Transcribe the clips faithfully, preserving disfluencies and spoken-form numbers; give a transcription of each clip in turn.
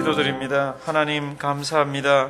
기도드립니다. 하나님 감사합니다.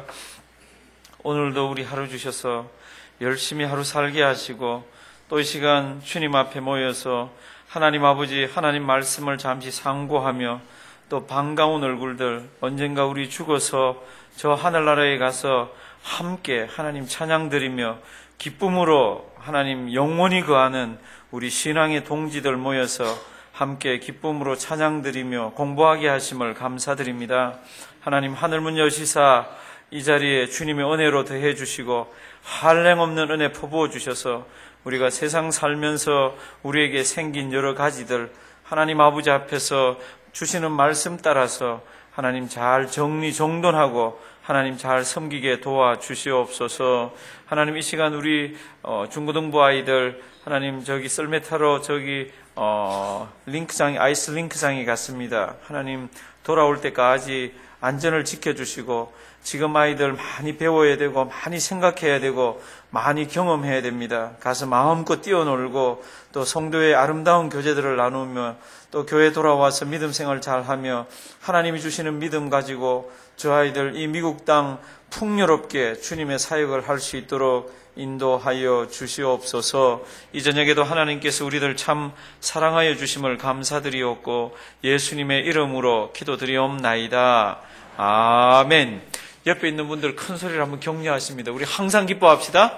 오늘도 우리 하루 주셔서 열심히 하루 살게 하시고 또 이 시간 주님 앞에 모여서 하나님 아버지 하나님 말씀을 잠시 상고하며 또 반가운 얼굴들 언젠가 우리 죽어서 저 하늘나라에 가서 함께 하나님 찬양 드리며 기쁨으로 하나님 영원히 거하는 우리 신앙의 동지들 모여서 함께 기쁨으로 찬양 드리며 공부하게 하심을 감사드립니다. 하나님 하늘문 여시사 이 자리에 주님의 은혜로 더해 주시고 한량없는 은혜 퍼부어 주셔서 우리가 세상 살면서 우리에게 생긴 여러 가지들 하나님 아버지 앞에서 주시는 말씀 따라서 하나님 잘 정리정돈하고 하나님 잘 섬기게 도와주시옵소서. 하나님 이 시간 우리 어, 중고등부 아이들 하나님 저기 썰매타러 저기 어, 링크장 아이스 링크장에 갔습니다. 하나님 돌아올 때까지 안전을 지켜주시고 지금 아이들 많이 배워야 되고 많이 생각해야 되고 많이 경험해야 됩니다. 가서 마음껏 뛰어놀고 또 성도의 아름다운 교제들을 나누며 또 교회 돌아와서 믿음 생활 잘하며 하나님이 주시는 믿음 가지고 저 아이들 이 미국 땅 풍요롭게 주님의 사역을 할 수 있도록 인도하여 주시옵소서. 이 저녁에도 하나님께서 우리들 참 사랑하여 주심을 감사드리옵고 예수님의 이름으로 기도드리옵나이다. 아멘. 옆에 있는 분들 큰 소리를 한번 격려하십니다. 우리 항상 기뻐합시다.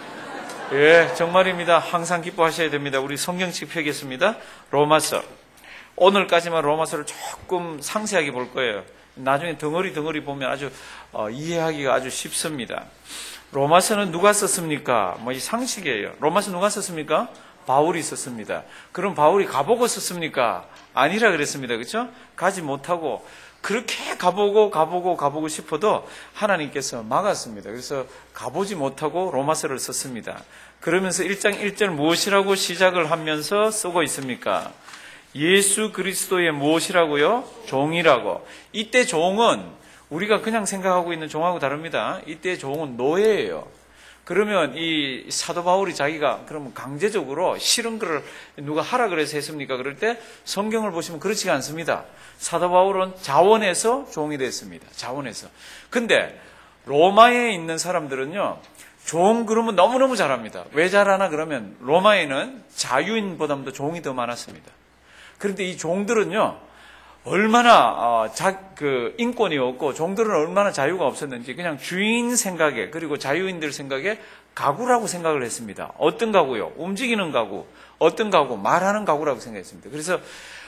예, 정말입니다. 항상 기뻐하셔야 됩니다. 우리 성경책 펴겠습니다. 로마서. 오늘까지만 로마서를 조금 상세하게 볼 거예요. 나중에 덩어리 덩어리 보면 아주 어, 이해하기가 아주 쉽습니다. 로마서는 누가 썼습니까? 뭐 이 상식이에요. 로마서 누가 썼습니까? 바울이 썼습니다. 그럼 바울이 가보고 썼습니까? 아니라 그랬습니다. 그렇죠? 가지 못하고 그렇게 가보고 가보고 가보고 싶어도 하나님께서 막았습니다. 그래서 가보지 못하고 로마서를 썼습니다. 그러면서 일 장 일 절 무엇이라고 시작을 하면서 쓰고 있습니까? 예수 그리스도의 무엇이라고요? 종이라고. 이때 종은 우리가 그냥 생각하고 있는 종하고 다릅니다. 이때 종은 노예예요. 그러면 이 사도 바울이 자기가 그러면 강제적으로 싫은 거를 누가 하라 그래서 했습니까? 그럴 때 성경을 보시면 그렇지가 않습니다. 사도 바울은 자원해서 종이 됐습니다. 자원해서. 근데 로마에 있는 사람들은요, 종 그러면 너무너무 잘합니다. 왜 잘하나 그러면 로마에는 자유인보다도 종이 더 많았습니다. 그런데 이 종들은요, 얼마나 어, 자, 그 인권이 없고 종들은 얼마나 자유가 없었는지 그냥 주인 생각에 그리고 자유인들 생각에 가구라고 생각을 했습니다. 어떤 가구요? 움직이는 가구. 어떤 가구? 말하는 가구라고 생각했습니다. 그래서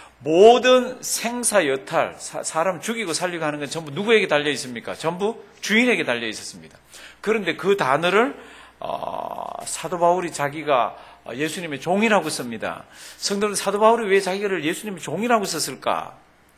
모든 생사 여탈, 사, 사람 죽이고 살리고 하는 건 전부 누구에게 달려 있습니까? 전부 주인에게 달려 있었습니다. 그런데 그 단어를 어, 사도 바울이 자기가 예수님의 종이라고 씁니다. 성도는 사도 바울이 왜 자기를 예수님의 종이라고 썼을까?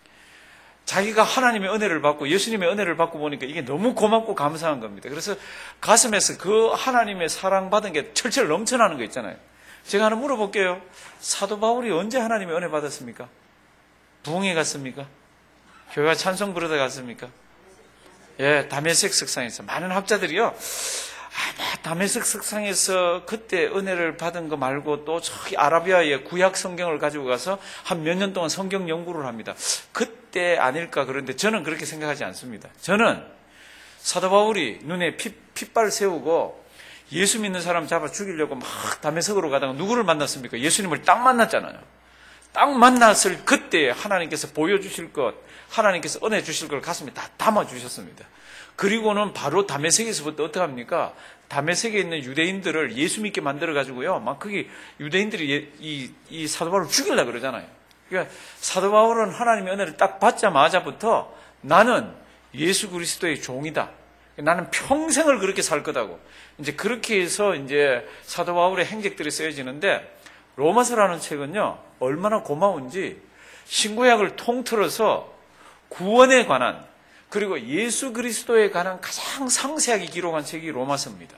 자기가 하나님의 은혜를 받고 예수님의 은혜를 받고 보니까 이게 너무 고맙고 감사한 겁니다. 그래서 가슴에서 그 하나님의 사랑받은 게 철철 넘쳐나는 거 있잖아요. 제가 하나 물어볼게요. 사도 바울이 언제 하나님의 은혜 받았습니까? 부흥회 갔습니까? 교회가 찬송 부르다 갔습니까? 예, 다메섹 석상에서 많은 학자들이요, 아마 다메섹 석상에서 그때 은혜를 받은 거 말고 또 저기 아라비아의 구약 성경을 가지고 가서 한 몇 년 동안 성경 연구를 합니다. 그때 아닐까. 그런데 저는 그렇게 생각하지 않습니다. 저는 사도 바울이 눈에 핏, 핏발 세우고 예수 믿는 사람 잡아 죽이려고 막 다메섹으로 가다가 누구를 만났습니까? 예수님을 딱 만났잖아요. 딱 만났을 그때 하나님께서 보여주실 것, 하나님께서 은혜 주실 걸 가슴에 다 담아주셨습니다. 그리고는 바로 다메섹에서부터 어떻게 합니까? 다메섹에 있는 유대인들을 예수 믿게 만들어가지고요, 막 거기 유대인들이 이, 이 사도 바울을 죽이려고 그러잖아요. 그러니까 사도 바울은 하나님의 은혜를 딱 받자마자부터 나는 예수 그리스도의 종이다. 나는 평생을 그렇게 살 거다고. 이제 그렇게 해서 이제 사도 바울의 행적들이 쓰여지는데, 로마서라는 책은요, 얼마나 고마운지 신구약을 통틀어서 구원에 관한 그리고 예수 그리스도에 관한 가장 상세하게 기록한 책이 로마서입니다.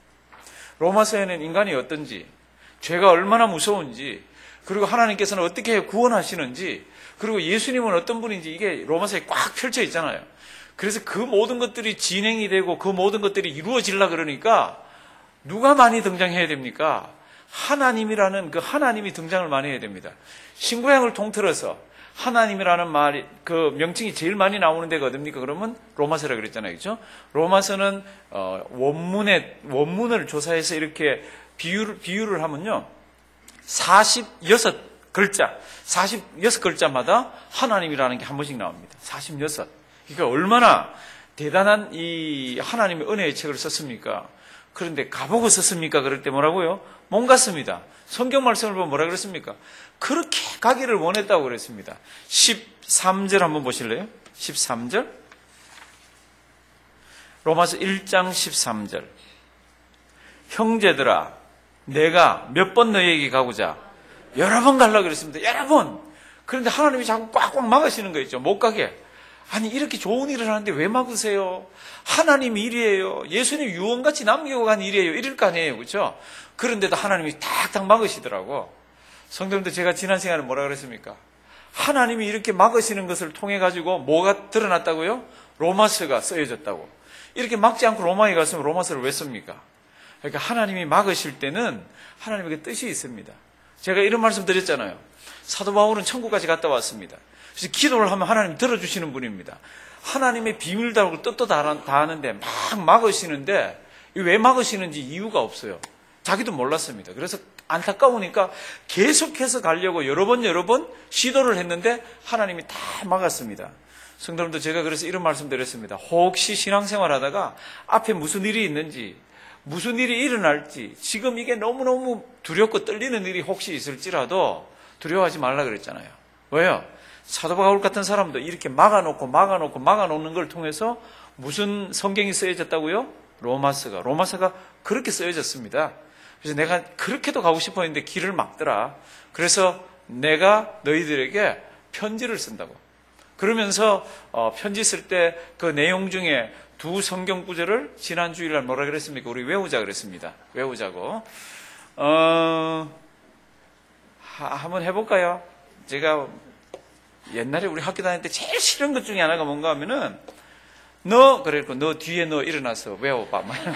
로마서에는 인간이 어떤지, 죄가 얼마나 무서운지, 그리고 하나님께서는 어떻게 구원하시는지, 그리고 예수님은 어떤 분인지 이게 로마서에 꽉 펼쳐 있잖아요. 그래서 그 모든 것들이 진행이 되고 그 모든 것들이 이루어지려고 그러니까 누가 많이 등장해야 됩니까? 하나님이라는 그 하나님이 등장을 많이 해야 됩니다. 신구약을 통틀어서 하나님이라는 말이, 그 명칭이 제일 많이 나오는 데가 어딥니까? 그러면 로마서라 그랬잖아요. 그죠? 로마서는, 어, 원문에, 원문을 조사해서 이렇게 비유를, 비유를 하면요. 사십육 글자, 사십육 글자마다 하나님이라는 게 한 번씩 나옵니다. 사십육. 그러니까 얼마나 대단한 이 하나님의 은혜의 책을 썼습니까? 그런데 가보고 썼습니까? 그럴 때 뭐라고요? 몸 같습니다. 성경 말씀을 보면 뭐라 그랬습니까? 그렇게 가기를 원했다고 그랬습니다. 십삼 절 한번 보실래요? 십삼 절. 로마서 일 장 십삼 절. 형제들아, 내가 몇 번 너희에게 가고자? 여러 번 가려고 그랬습니다. 여러 번. 그런데 하나님이 자꾸 꽉꽉 막으시는 거 있죠. 못 가게. 아니, 이렇게 좋은 일을 하는데 왜 막으세요? 하나님 일이에요. 예수님 유언같이 남기고 간 일이에요. 이럴 거 아니에요. 그렇죠? 그런데도 하나님이 탁탁 막으시더라고. 성도님들, 제가 지난 시간에 뭐라 그랬습니까? 하나님이 이렇게 막으시는 것을 통해 가지고 뭐가 드러났다고요? 로마서가 쓰여졌다고. 이렇게 막지 않고 로마에 갔으면 로마서를 왜 씁니까? 그러니까 하나님이 막으실 때는 하나님에게 뜻이 있습니다. 제가 이런 말씀 드렸잖아요. 사도 바울은 천국까지 갔다 왔습니다. 그래서 기도를 하면 하나님 들어주시는 분입니다. 하나님의 비밀도 알고 뜻도 다 아는데 막 막으시는데 왜 막으시는지 이유가 없어요. 자기도 몰랐습니다. 그래서 안타까우니까 계속해서 가려고 여러 번 여러 번 시도를 했는데 하나님이 다 막았습니다. 성도님도 제가 그래서 이런 말씀 드렸습니다. 혹시 신앙생활 하다가 앞에 무슨 일이 있는지, 무슨 일이 일어날지, 지금 이게 너무너무 두렵고 떨리는 일이 혹시 있을지라도 두려워하지 말라 그랬잖아요. 왜요? 사도 바울 같은 사람도 이렇게 막아놓고 막아놓고 막아놓는 걸 통해서 무슨 성경이 쓰여졌다고요? 로마서가. 로마서가 그렇게 쓰여졌습니다. 그래서 내가 그렇게도 가고 싶어 했는데 길을 막더라. 그래서 내가 너희들에게 편지를 쓴다고. 그러면서 어, 편지 쓸 때 그 내용 중에 두 성경 구절을 지난 주일날 뭐라 그랬습니까? 우리 외우자 그랬습니다. 외우자고. 어, 하, 한번 해볼까요? 제가 옛날에 우리 학교 다닐 때 제일 싫은 것 중에 하나가 뭔가 하면은 너 그랬고 너 뒤에 너 일어나서 외워봐. 막 이런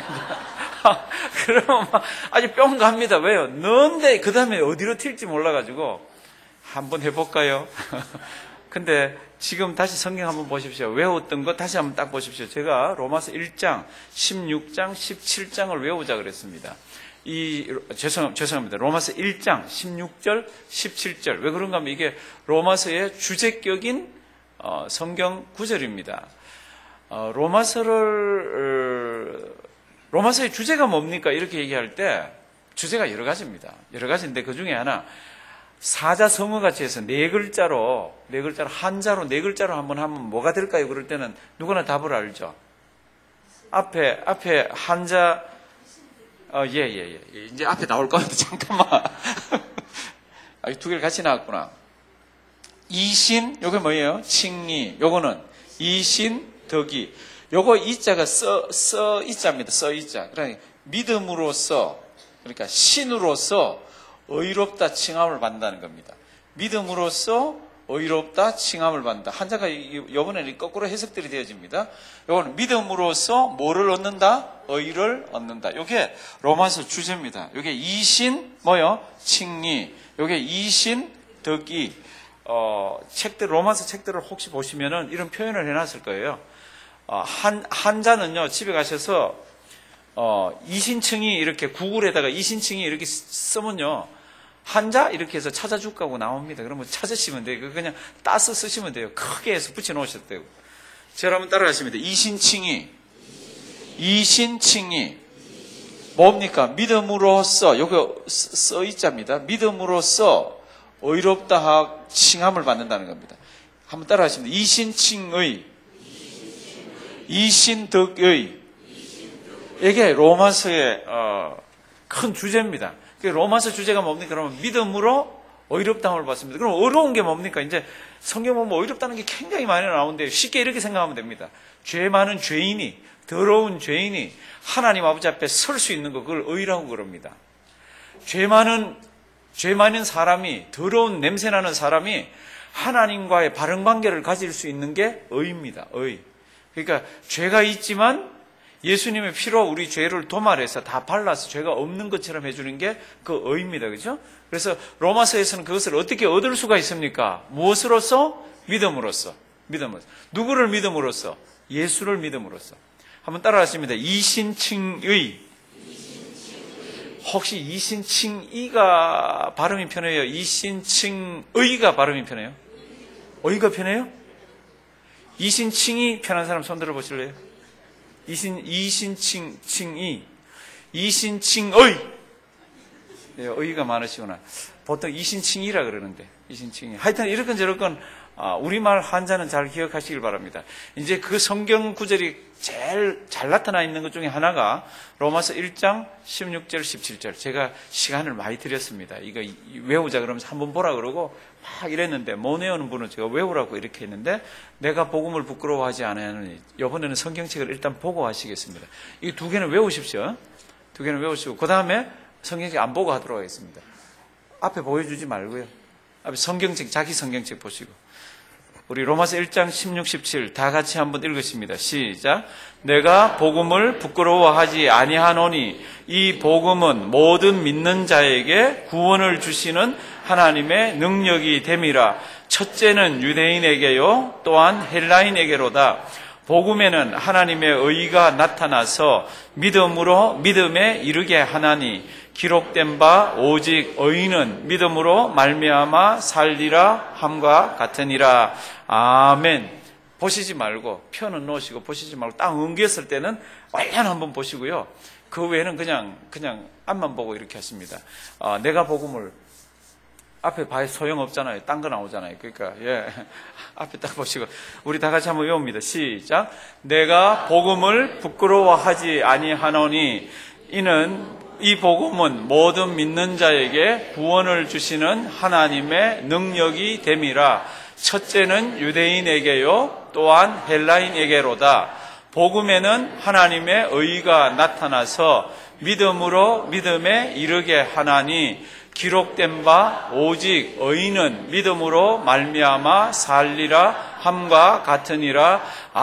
그러면 막 아주 뿅 갑니다. 왜요? 너인데 그 다음에 어디로 튈지 몰라가지고 한번 해볼까요? 근데 지금 다시 성경 한번 보십시오. 외웠던 거 다시 한번 딱 보십시오. 제가 로마서 일 장, 십육 장, 십칠 장을 외우자 그랬습니다. 이, 죄송, 죄송합니다. 로마서 일 장, 십육 절, 십칠 절. 왜 그런가 하면 이게 로마서의 주제격인 어, 성경 구절입니다. 어, 로마서를, 어, 로마서의 주제가 뭡니까? 이렇게 얘기할 때 주제가 여러 가지입니다. 여러 가지인데 그 중에 하나, 사자성어 같이 해서 네 글자로, 네 글자로, 한자로 네 글자로 한번 하면 뭐가 될까요? 그럴 때는 누구나 답을 알죠. 앞에, 앞에 한자, 어, 예, 예, 예. 이제 앞에 나올 겁니다. 잠깐만. 아, 두 개를 같이 나왔구나. 이신, 요게 뭐예요? 칭리. 요거는 이신, 덕이. 요거 이자가 써, 써 이자입니다. 써 이자. 그러니까 믿음으로써, 그러니까 신으로서 의롭다 칭함을 받는다는 겁니다. 믿음으로써 의롭다 칭함을 받는다. 한자가 이번에는 거꾸로 해석들이 되어집니다. 이거는 믿음으로써 뭐를 얻는다? 의를 얻는다. 이게 로마서 주제입니다. 이게 이신 뭐요? 칭리. 이게 이신 덕이. 어, 책들 로마서 책들을 혹시 보시면은 이런 표현을 해놨을 거예요. 어, 한 한자는요 집에 가셔서 어, 이신칭이 이렇게 구글에다가 이신칭이 이렇게 쓰면요. 한자 이렇게 해서 찾아줄까 하고 나옵니다. 그러면 찾으시면 돼요. 그냥 따서 쓰시면 돼요. 크게 해서 붙여놓으셔도 되고. 제가 한번 따라가시면 돼요. 이신칭이. 이신칭이. 뭡니까? 믿음으로써, 요거 써이자입니다. 믿음으로써 의롭다 칭함을 받는다는 겁니다. 한번 따라하시면 돼요. 이신칭의. 이신덕의. 이게 로마서의 어, 큰 주제입니다. 로마서 주제가 뭡니까? 그러면 믿음으로 의롭다함을 받습니다. 그럼 어려운 게 뭡니까? 이제 성경 보면 의롭다는 게 굉장히 많이 나오는데 쉽게 이렇게 생각하면 됩니다. 죄 많은 죄인이, 더러운 죄인이 하나님 아버지 앞에 설 수 있는 거 그걸 의라고 그럽니다. 죄 많은 죄 많은 사람이, 더러운 냄새 나는 사람이 하나님과의 바른 관계를 가질 수 있는 게 의입니다. 의. 그러니까 죄가 있지만 예수님의 피로 우리 죄를 도말해서 다 발라서 죄가 없는 것처럼 해주는 게 그 의입니다. 그죠? 그래서 로마서에서는 그것을 어떻게 얻을 수가 있습니까? 무엇으로써? 믿음으로써. 믿음으로써. 누구를 믿음으로써? 예수를 믿음으로써. 한번 따라하십니다. 이신칭의. 혹시 이신칭의가 발음이 편해요? 이신칭의가 발음이 편해요? 의가 편해요? 이신칭이 편한 사람 손 들어보실래요? 이신, 이신칭, 칭이. 이신칭의. 네, 의가 많으시구나. 보통 이신칭이라 그러는데, 이신칭이. 하여튼 이렇건 저렇건, 아, 우리말 한자는 잘 기억하시길 바랍니다. 이제 그 성경 구절이 제일 잘 나타나 있는 것 중에 하나가 로마서 일 장 십육 절, 십칠 절. 제가 시간을 많이 드렸습니다. 이거 외우자 그러면서 한번 보라 그러고 막 이랬는데, 못 외우는 분은 제가 외우라고 이렇게 했는데, 내가 복음을 부끄러워하지 않으니, 이번에는 성경책을 일단 보고 하시겠습니다. 이 두 개는 외우십시오. 두 개는 외우시고, 그 다음에 성경책 안 보고 하도록 하겠습니다. 앞에 보여주지 말고요. 앞에 성경책, 자기 성경책 보시고. 우리 로마서 일 장 십육, 십칠 다 같이 한번 읽으십니다. 시작. 내가 복음을 부끄러워하지 아니하노니 이 복음은 모든 믿는 자에게 구원을 주시는 하나님의 능력이 됨이라. 첫째는 유대인에게요 또한 헬라인에게로다. 복음에는 하나님의 의가 나타나서 믿음으로 믿음에 이르게 하나니 기록된 바 오직 의인은 믿음으로 말미암아 살리라 함과 같으니라. 아멘. 보시지 말고 편은 놓으시고 보시지 말고 딱 엉겼을 때는 완전 한번 보시고요. 그 외에는 그냥 그냥 앞만 보고 이렇게 하십니다. 어, 내가 복음을 앞에 봐야 소용없잖아요. 딴 거 나오잖아요. 그러니까 예 앞에 딱 보시고 우리 다 같이 한번 외웁니다. 시작. 내가 복음을 부끄러워하지 아니하노니 이는 이 복음은 모든 믿는 자에게 구원을 주시는 하나님의 능력이 됨이라. 첫째는 유대인에게요 또한 헬라인에게로다. 복음에는 하나님의 의가 나타나서 믿음으로 믿음에 이르게 하나니 기록된 바 오직 의인은 믿음으로 말미암아 살리라 함과 같으니라.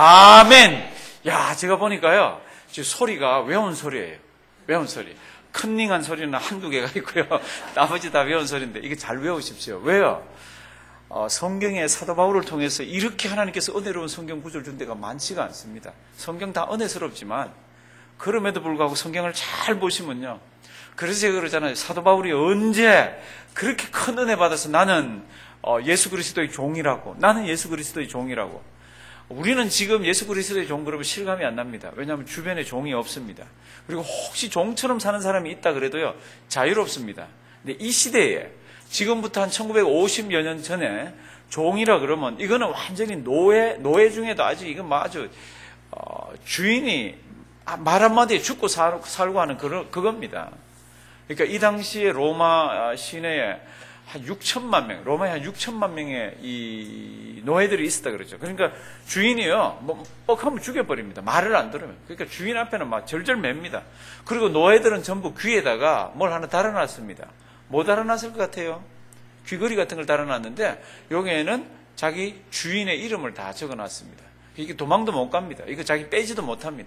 아멘. 야, 제가 보니까요 지금 소리가 외운 소리예요. 외운 소리. 컨닝한 소리는 한두 개가 있고요. 나머지 다 외운 소리인데 이게 잘 외우십시오. 왜요? 어, 성경의 사도 바울을 통해서 이렇게 하나님께서 은혜로운 성경 구절 준 데가 많지가 않습니다. 성경 다 은혜스럽지만 그럼에도 불구하고 성경을 잘 보시면요. 그래서 제가 그러잖아요. 사도 바울이 언제 그렇게 큰 은혜 받아서 나는 어, 예수 그리스도의 종이라고, 나는 예수 그리스도의 종이라고. 우리는 지금 예수 그리스도의 종 그러면 실감이 안 납니다. 왜냐하면 주변에 종이 없습니다. 그리고 혹시 종처럼 사는 사람이 있다 그래도요 자유롭습니다. 근데 이 시대에 지금부터 한 천구백오십여 년 전에 종이라 그러면 이거는 완전히 노예, 노예 중에도 아주 이건 뭐 아주 어, 주인이 말 한마디에 죽고 살, 살고 하는 그런, 그겁니다. 그러니까 이 당시에 로마 시내에 한 육천만 명, 로마에 한 육천만 명의 이 노예들이 있었다 그러죠. 그러니까 주인이요, 뭐, 뻑하면 죽여버립니다. 말을 안 들으면. 그러니까 주인 앞에는 막 절절 맵니다. 그리고 노예들은 전부 귀에다가 뭘 하나 달아놨습니다. 뭐 달아놨을 것 같아요? 귀걸이 같은 걸 달아놨는데, 여기에는 자기 주인의 이름을 다 적어놨습니다. 이게 도망도 못 갑니다. 이거 자기 빼지도 못합니다.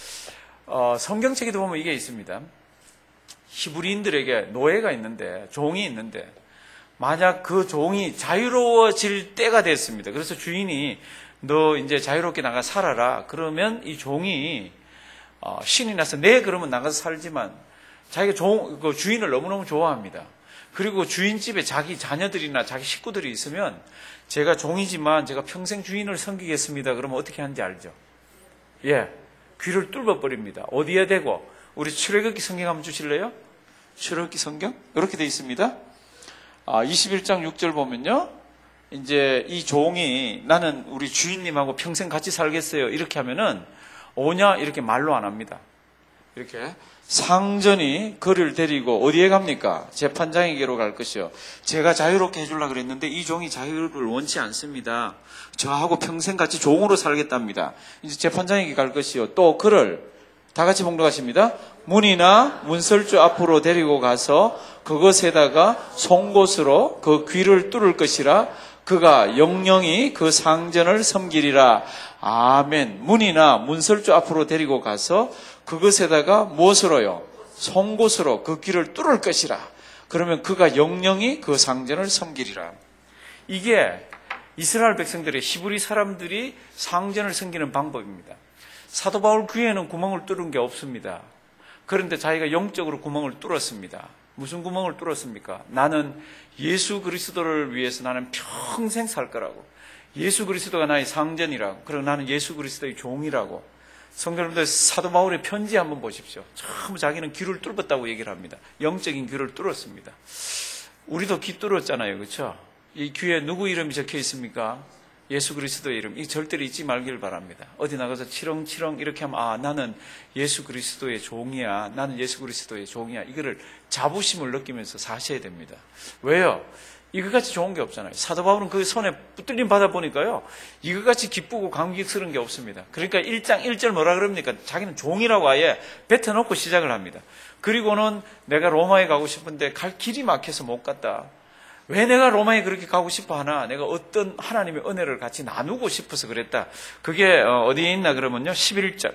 어, 성경책에도 보면 이게 있습니다. 히브리인들에게 노예가 있는데, 종이 있는데, 만약 그 종이 자유로워질 때가 됐습니다. 그래서 주인이 너 이제 자유롭게 나가 살아라. 그러면 이 종이 어, 신이 나서 네 그러면 나가서 살지만 자기가 종, 그 주인을 너무너무 좋아합니다. 그리고 주인집에 자기 자녀들이나 자기 식구들이 있으면 제가 종이지만 제가 평생 주인을 섬기겠습니다. 그러면 어떻게 하는지 알죠? 예, 귀를 뚫어버립니다. 어디에 대고? 우리 출애굽기 성경 한번 주실래요? 출애굽기 성경 이렇게 돼 있습니다. 아, 이십일 장 육 절 보면요. 이제 이 종이 나는 우리 주인님하고 평생 같이 살겠어요. 이렇게 하면은 오냐? 이렇게 말로 안 합니다. 이렇게 상전이 그를 데리고 어디에 갑니까? 재판장에게로 갈 것이요. 제가 자유롭게 해주려고 그랬는데 이 종이 자유를 원치 않습니다. 저하고 평생 같이 종으로 살겠답니다. 이제 재판장에게 갈 것이요. 또 그를 다 같이 봉독하십니다. 문이나 문설주 앞으로 데리고 가서 그것에다가 송곳으로 그 귀를 뚫을 것이라. 그가 영영이 그 상전을 섬기리라. 아멘. 문이나 문설주 앞으로 데리고 가서 그것에다가 무엇으로요? 송곳으로 그 귀를 뚫을 것이라. 그러면 그가 영영이 그 상전을 섬기리라. 이게 이스라엘 백성들의 히브리 사람들이 상전을 섬기는 방법입니다. 사도 바울 귀에는 구멍을 뚫은 게 없습니다. 그런데 자기가 영적으로 구멍을 뚫었습니다. 무슨 구멍을 뚫었습니까? 나는 예수 그리스도를 위해서 나는 평생 살 거라고. 예수 그리스도가 나의 상전이라고. 그리고 나는 예수 그리스도의 종이라고. 성도님들, 사도 바울의 편지 한번 보십시오. 참 자기는 귀를 뚫었다고 얘기를 합니다. 영적인 귀를 뚫었습니다. 우리도 귀 뚫었잖아요. 그렇죠? 이 귀에 누구 이름이 적혀 있습니까? 예수 그리스도의 이름. 이 절대로 잊지 말길 바랍니다. 어디 나가서 치렁치렁 이렇게 하면 아, 나는 예수 그리스도의 종이야. 나는 예수 그리스도의 종이야. 이거를 자부심을 느끼면서 사셔야 됩니다. 왜요? 이거같이 좋은 게 없잖아요. 사도 바울은 그 손에 붙들림 받아보니까요, 이거같이 기쁘고 감격스러운 게 없습니다. 그러니까 일 장 일 절 뭐라 그럽니까? 자기는 종이라고 아예 뱉어놓고 시작을 합니다. 그리고는 내가 로마에 가고 싶은데 갈 길이 막혀서 못 갔다. 왜 내가 로마에 그렇게 가고 싶어 하나? 내가 어떤 하나님의 은혜를 같이 나누고 싶어서 그랬다. 그게 어디에 있나 그러면요, 십일 절.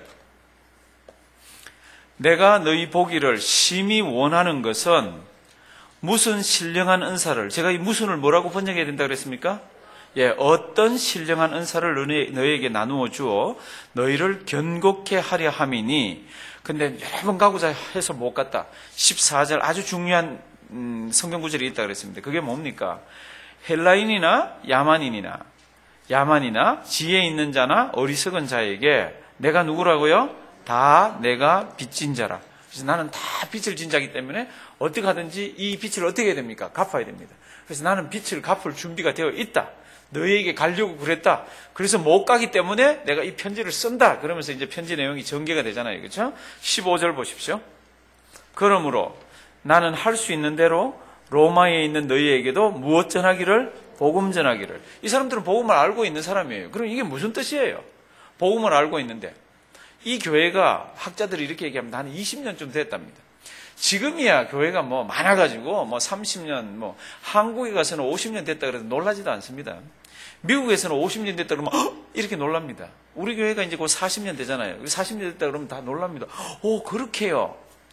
내가 너희 보기를 심히 원하는 것은 무슨 신령한 은사를, 제가 이 무슨을 뭐라고 번역해야 된다 그랬습니까? 예, 어떤 신령한 은사를 너희, 너희에게 나누어 주어 너희를 견고케 하려 함이니. 근데 여러 번 가고자 해서 못 갔다. 십사 절 아주 중요한 음, 성경 구절이 있다 그랬습니다. 그게 뭡니까? 헬라인이나 야만인이나 야만이나 지혜 있는 자나 어리석은 자에게 내가 누구라고요? 다 내가 빚진 자라. 그래서 나는 다 빚을 진 자이기 때문에 어떻게 하든지 이 빚을 어떻게 해야 됩니까? 갚아야 됩니다. 그래서 나는 빚을 갚을 준비가 되어 있다. 너희에게 가려고 그랬다. 그래서 못 가기 때문에 내가 이 편지를 쓴다. 그러면서 이제 편지 내용이 전개가 되잖아요. 그렇죠? 십오 절 보십시오. 그러므로 나는 할 수 있는 대로 로마에 있는 너희에게도 무엇 전하기를? 복음 전하기를. 이 사람들은 복음을 알고 있는 사람이에요. 그럼 이게 무슨 뜻이에요? 복음을 알고 있는데 이 교회가 학자들이 이렇게 얘기하면 한 이십 년쯤 됐답니다. 지금이야 교회가 뭐 많아가지고 뭐 삼십 년, 뭐 한국에 가서는 오십 년 됐다 그래도 놀라지도 않습니다. 미국에서는 오십 년 됐다 그러면 헉! 이렇게 놀랍니다. 우리 교회가 이제 곧 사십 년 되잖아요. 사십 년 됐다 그러면 다 놀랍니다. 오, 그렇게요.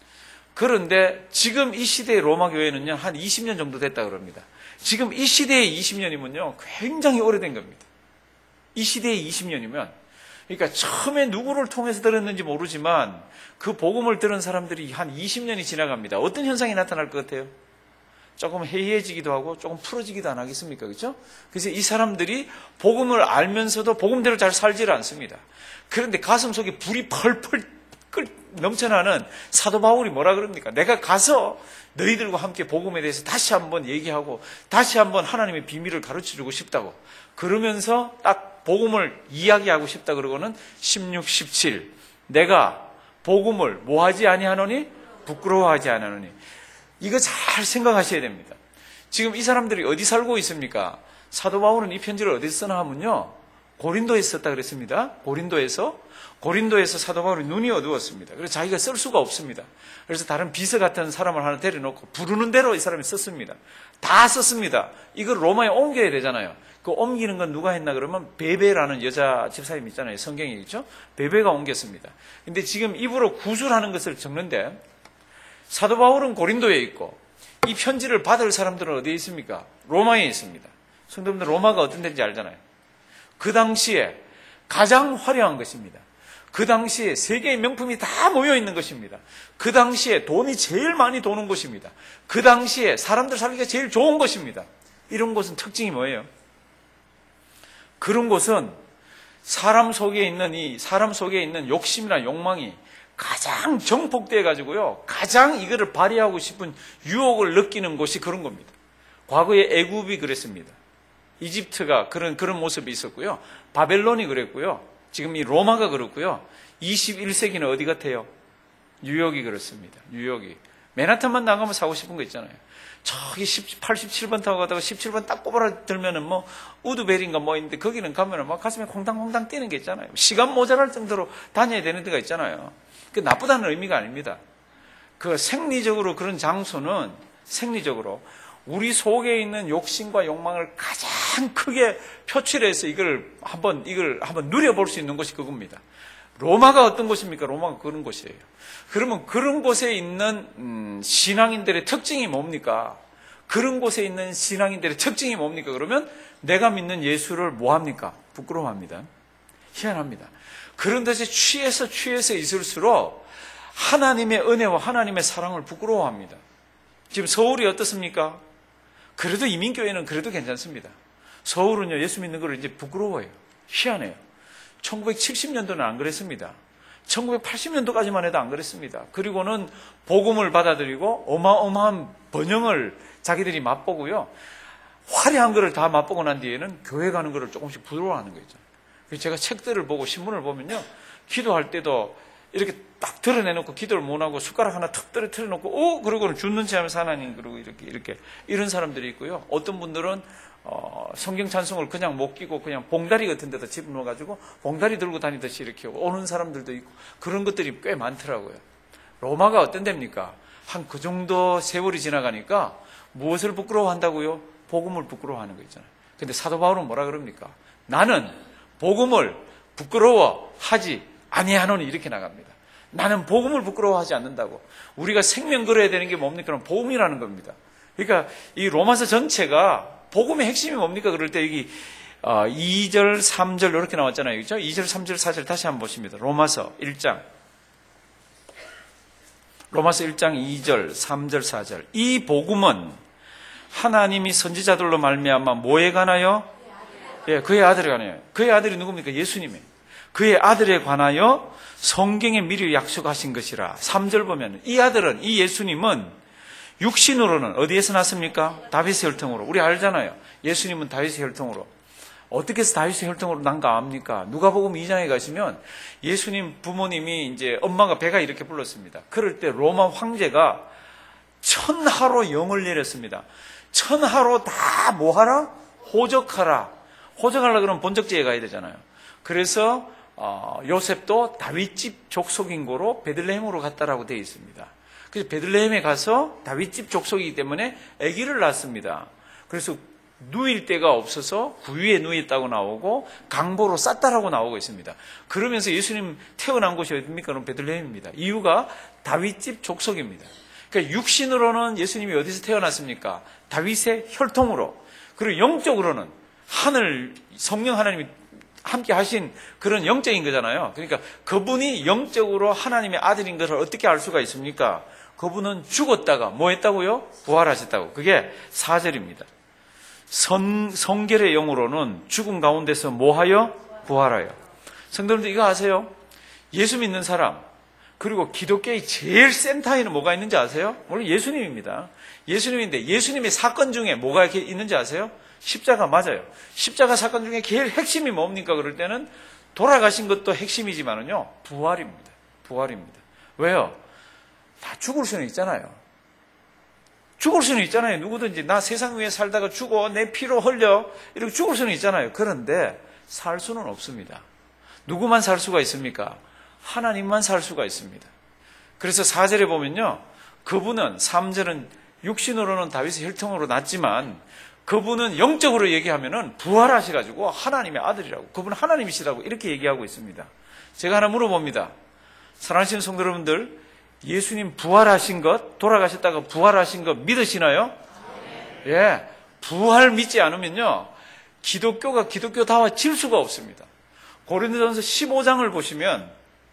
그런데 지금 이 시대의 로마 교회는요 한 이십 년 정도 됐다 그럽니다. 지금 이 시대의 이십 년이면요 굉장히 오래된 겁니다. 이 시대의 이십 년이면, 그러니까 처음에 누구를 통해서 들었는지 모르지만 그 복음을 들은 사람들이 한 이십 년이 지나갑니다. 어떤 현상이 나타날 것 같아요? 조금 해이해지기도 하고 조금 풀어지기도 안 하겠습니까? 그렇죠? 그래서 이 사람들이 복음을 알면서도 복음대로 잘 살지를 않습니다. 그런데 가슴 속에 불이 펄펄 넘쳐나는 사도 바울이 뭐라 그럽니까? 내가 가서 너희들과 함께 복음에 대해서 다시 한번 얘기하고 다시 한번 하나님의 비밀을 가르쳐주고 싶다고 그러면서 딱 복음을 이야기하고 싶다 그러고는 십육, 십칠 내가 복음을 뭐하지 아니하노니? 부끄러워하지 아니하노니. 이거 잘 생각하셔야 됩니다. 지금 이 사람들이 어디 살고 있습니까? 사도 바울은 이 편지를 어디서 쓰나 하면요 고린도에서 썼다 그랬습니다. 고린도에서 고린도에서 사도 바울이 눈이 어두웠습니다. 그래서 자기가 쓸 수가 없습니다. 그래서 다른 비서 같은 사람을 하나 데려놓고 부르는 대로 이 사람이 썼습니다. 다 썼습니다. 이걸 로마에 옮겨야 되잖아요. 그 옮기는 건 누가 했나 그러면 베베라는 여자 집사님 있잖아요. 성경에 있죠. 베베가 옮겼습니다. 근데 지금 입으로 구술하는 것을 적는데 사도 바울은 고린도에 있고 이 편지를 받을 사람들은 어디에 있습니까? 로마에 있습니다. 성도님들 로마가 어떤 데인지 알잖아요. 그 당시에 가장 화려한 것입니다. 그 당시에 세계의 명품이 다 모여 있는 것입니다. 그 당시에 돈이 제일 많이 도는 곳입니다. 그 당시에 사람들 살기가 제일 좋은 곳입니다. 이런 곳은 특징이 뭐예요? 그런 곳은 사람 속에 있는 이 사람 속에 있는 욕심이나 욕망이 가장 정폭돼 가지고요. 가장 이거를 발휘하고 싶은 유혹을 느끼는 곳이 그런 겁니다. 과거에 애굽이 그랬습니다. 이집트가 그런 그런 모습이 있었고요. 바벨론이 그랬고요. 지금 이 로마가 그렇고요. 이십일 세기는 어디 같아요? 뉴욕이 그렇습니다. 뉴욕이. 맨하탄만 나가면 사고 싶은 거 있잖아요. 저기 팔십칠 번 타고 가다가 십칠 번 딱 꼽아라 들면은 뭐 우드베리인가 뭐 있는데 거기는 가면은 막 가슴에 콩당콩당 뛰는 게 있잖아요. 시간 모자랄 정도로 다녀야 되는 데가 있잖아요. 그 나쁘다는 의미가 아닙니다. 그 생리적으로 그런 장소는 생리적으로 우리 속에 있는 욕심과 욕망을 가장 가장 크게 표출해서 이걸 한번 이걸 한번 누려볼 수 있는 곳이 그겁니다. 로마가 어떤 곳입니까? 로마가 그런 곳이에요. 그러면 그런 곳에 있는 음, 신앙인들의 특징이 뭡니까? 그런 곳에 있는 신앙인들의 특징이 뭡니까? 그러면 내가 믿는 예수를 뭐합니까? 부끄러워합니다. 희한합니다. 그런 데서 취해서 취해서 있을수록 하나님의 은혜와 하나님의 사랑을 부끄러워합니다. 지금 서울이 어떻습니까? 그래도 이민교회는 그래도 괜찮습니다. 서울은요, 예수 믿는 걸 이제 부끄러워해요. 희한해요. 천구백칠십 년도는 안 그랬습니다. 천구백팔십 년도까지만 해도 안 그랬습니다. 그리고는 복음을 받아들이고 어마어마한 번영을 자기들이 맛보고요. 화려한 거를 다 맛보고 난 뒤에는 교회 가는 거를 조금씩 부러워하는 거죠. 그래서 제가 책들을 보고 신문을 보면요. 기도할 때도 이렇게 딱 드러내놓고 기도를 못하고 숟가락 하나 턱 떨어뜨려 놓고 오! 그러고는 죽는 체 하면서 하나님 그러고 이렇게 이렇게 이런 사람들이 있고요. 어떤 분들은 어, 성경 찬송을 그냥 못 끼고 그냥 봉다리 같은 데다 집어넣어가지고 봉다리 들고 다니듯이 이렇게 오는 사람들도 있고 그런 것들이 꽤 많더라고요. 로마가 어떤 데입니까? 한 그 정도 세월이 지나가니까 무엇을 부끄러워한다고요? 복음을 부끄러워하는 거 있잖아요. 근데 사도 바울은 뭐라 그럽니까? 나는 복음을 부끄러워하지 아니하노니 이렇게 나갑니다. 나는 복음을 부끄러워하지 않는다고. 우리가 생명 걸어야 되는 게 뭡니까? 그럼 복음이라는 겁니다. 그러니까 이 로마서 전체가 복음의 핵심이 뭡니까? 그럴 때 여기 이 절, 삼 절 이렇게 나왔잖아요. 그렇죠? 이 절, 삼 절, 사 절 다시 한번 보십니다. 로마서 일 장. 로마서 일 장 이 절, 삼 절, 사 절. 이 복음은 하나님이 선지자들로 말미암아 뭐에 관하여? 예, 그의 아들에 관하여. 그의 아들이 누굽니까? 예수님이에요. 그의 아들에 관하여 성경에 미리 약속하신 것이라. 삼 절 보면 이 아들은, 이 예수님은 육신으로는 어디에서 났습니까? 다윗의 혈통으로. 우리 알잖아요. 예수님은 다윗의 혈통으로. 어떻게 해서 다윗의 혈통으로 난가 압니까? 누가복음 이 장에 가시면 예수님 부모님이 이제 엄마가 배가 이렇게 불렀습니다. 그럴 때 로마 황제가 천하로 영을 내렸습니다. 천하로 다 뭐하라? 호적하라. 호적하려 그러면 본적지에 가야 되잖아요. 그래서 어, 요셉도 다윗집 족속인 거로 베들레헴으로 갔다라고 되어 있습니다. 그래서 베들레헴에 가서 다윗집 족속이기 때문에 아기를 낳습니다. 그래서 누일 데가 없어서 구유에 누였다고 나오고 강보로 쌌다라고 나오고 있습니다. 그러면서 예수님 태어난 곳이 어디입니까? 그럼 베들레헴입니다. 이유가 다윗집 족속입니다. 그러니까 육신으로는 예수님이 어디서 태어났습니까? 다윗의 혈통으로. 그리고 영적으로는 하늘 성령 하나님이 함께 하신 그런 영적인 거잖아요. 그러니까 그분이 영적으로 하나님의 아들인 것을 어떻게 알 수가 있습니까? 그분은 죽었다가 뭐 했다고요? 부활하셨다고. 그게 사 절입니다. 성, 성결의 영으로는 죽음 가운데서 뭐하여? 부활하여. 성도님들 이거 아세요? 예수 믿는 사람 그리고 기독교의 제일 센터에는 뭐가 있는지 아세요? 물론 예수님입니다. 예수님인데 예수님의 사건 중에 뭐가 이렇게 있는지 아세요? 십자가 맞아요. 십자가 사건 중에 제일 핵심이 뭡니까? 그럴 때는 돌아가신 것도 핵심이지만은요 부활입니다. 부활입니다. 왜요? 다 죽을 수는 있잖아요. 죽을 수는 있잖아요. 누구든지 나 세상 위에 살다가 죽어 내 피로 흘려 이렇게 죽을 수는 있잖아요. 그런데 살 수는 없습니다. 누구만 살 수가 있습니까? 하나님만 살 수가 있습니다. 그래서 사 절에 보면요 그분은 삼 절은 육신으로는 다윗의 혈통으로 났지만 그분은 영적으로 얘기하면은 부활하셔가지고 하나님의 아들이라고 그분은 하나님이시라고 이렇게 얘기하고 있습니다. 제가 하나 물어봅니다. 사랑하시는 성도 여러분들 예수님 부활하신 것, 돌아가셨다가 부활하신 것 믿으시나요? 네. 예, 부활 믿지 않으면요 기독교가 기독교다워질 수가 없습니다. 고린도전서 십오 장을 보시면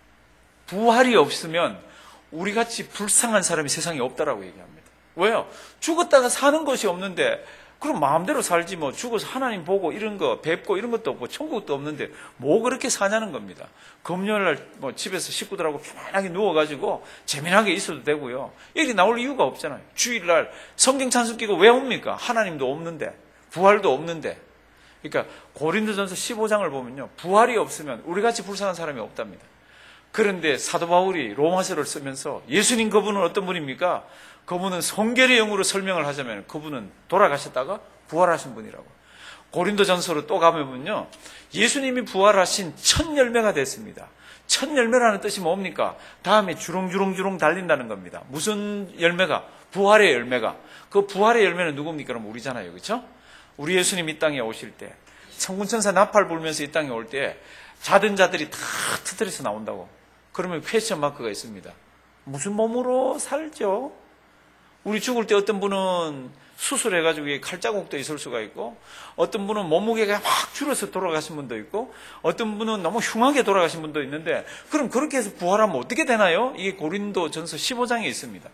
부활이 없으면 우리같이 불쌍한 사람이 세상에 없다라고 얘기합니다. 왜요? 죽었다가 사는 것이 없는데 그럼 마음대로 살지 뭐 죽어서 하나님 보고 이런 거 뵙고 이런 것도 없고 천국도 없는데 뭐 그렇게 사냐는 겁니다. 금요일날 뭐 집에서 식구들하고 편안하게 누워가지고 재미나게 있어도 되고요. 여기 나올 이유가 없잖아요. 주일날 성경 찬송 끼고 왜 옵니까? 하나님도 없는데 부활도 없는데. 그러니까 고린도전서 십오 장을 보면요 부활이 없으면 우리같이 불쌍한 사람이 없답니다. 그런데 사도 바울이 로마서를 쓰면서 예수님 그분은 어떤 분입니까? 그분은 성결의 영으로 설명을 하자면 그분은 돌아가셨다가 부활하신 분이라고. 고린도전서로 또 가보면요 예수님이 부활하신 첫 열매가 됐습니다. 첫 열매라는 뜻이 뭡니까? 다음에 주렁주렁주렁 달린다는 겁니다. 무슨 열매가? 부활의 열매가. 그 부활의 열매는 누굽니까? 그럼 우리잖아요. 그렇죠? 우리 예수님 이 땅에 오실 때, 천군천사 나팔 불면서 이 땅에 올 때 자든 자들이 다 터뜨려서 나온다고. 그러면 퀘스천 마크가 있습니다. 무슨 몸으로 살죠? 우리 죽을 때 어떤 분은 수술해가지고 칼자국도 있을 수가 있고, 어떤 분은 몸무게가 확 줄어서 돌아가신 분도 있고, 어떤 분은 너무 흉하게 돌아가신 분도 있는데, 그럼 그렇게 해서 부활하면 어떻게 되나요? 이게 고린도전서 십오 장에 있습니다.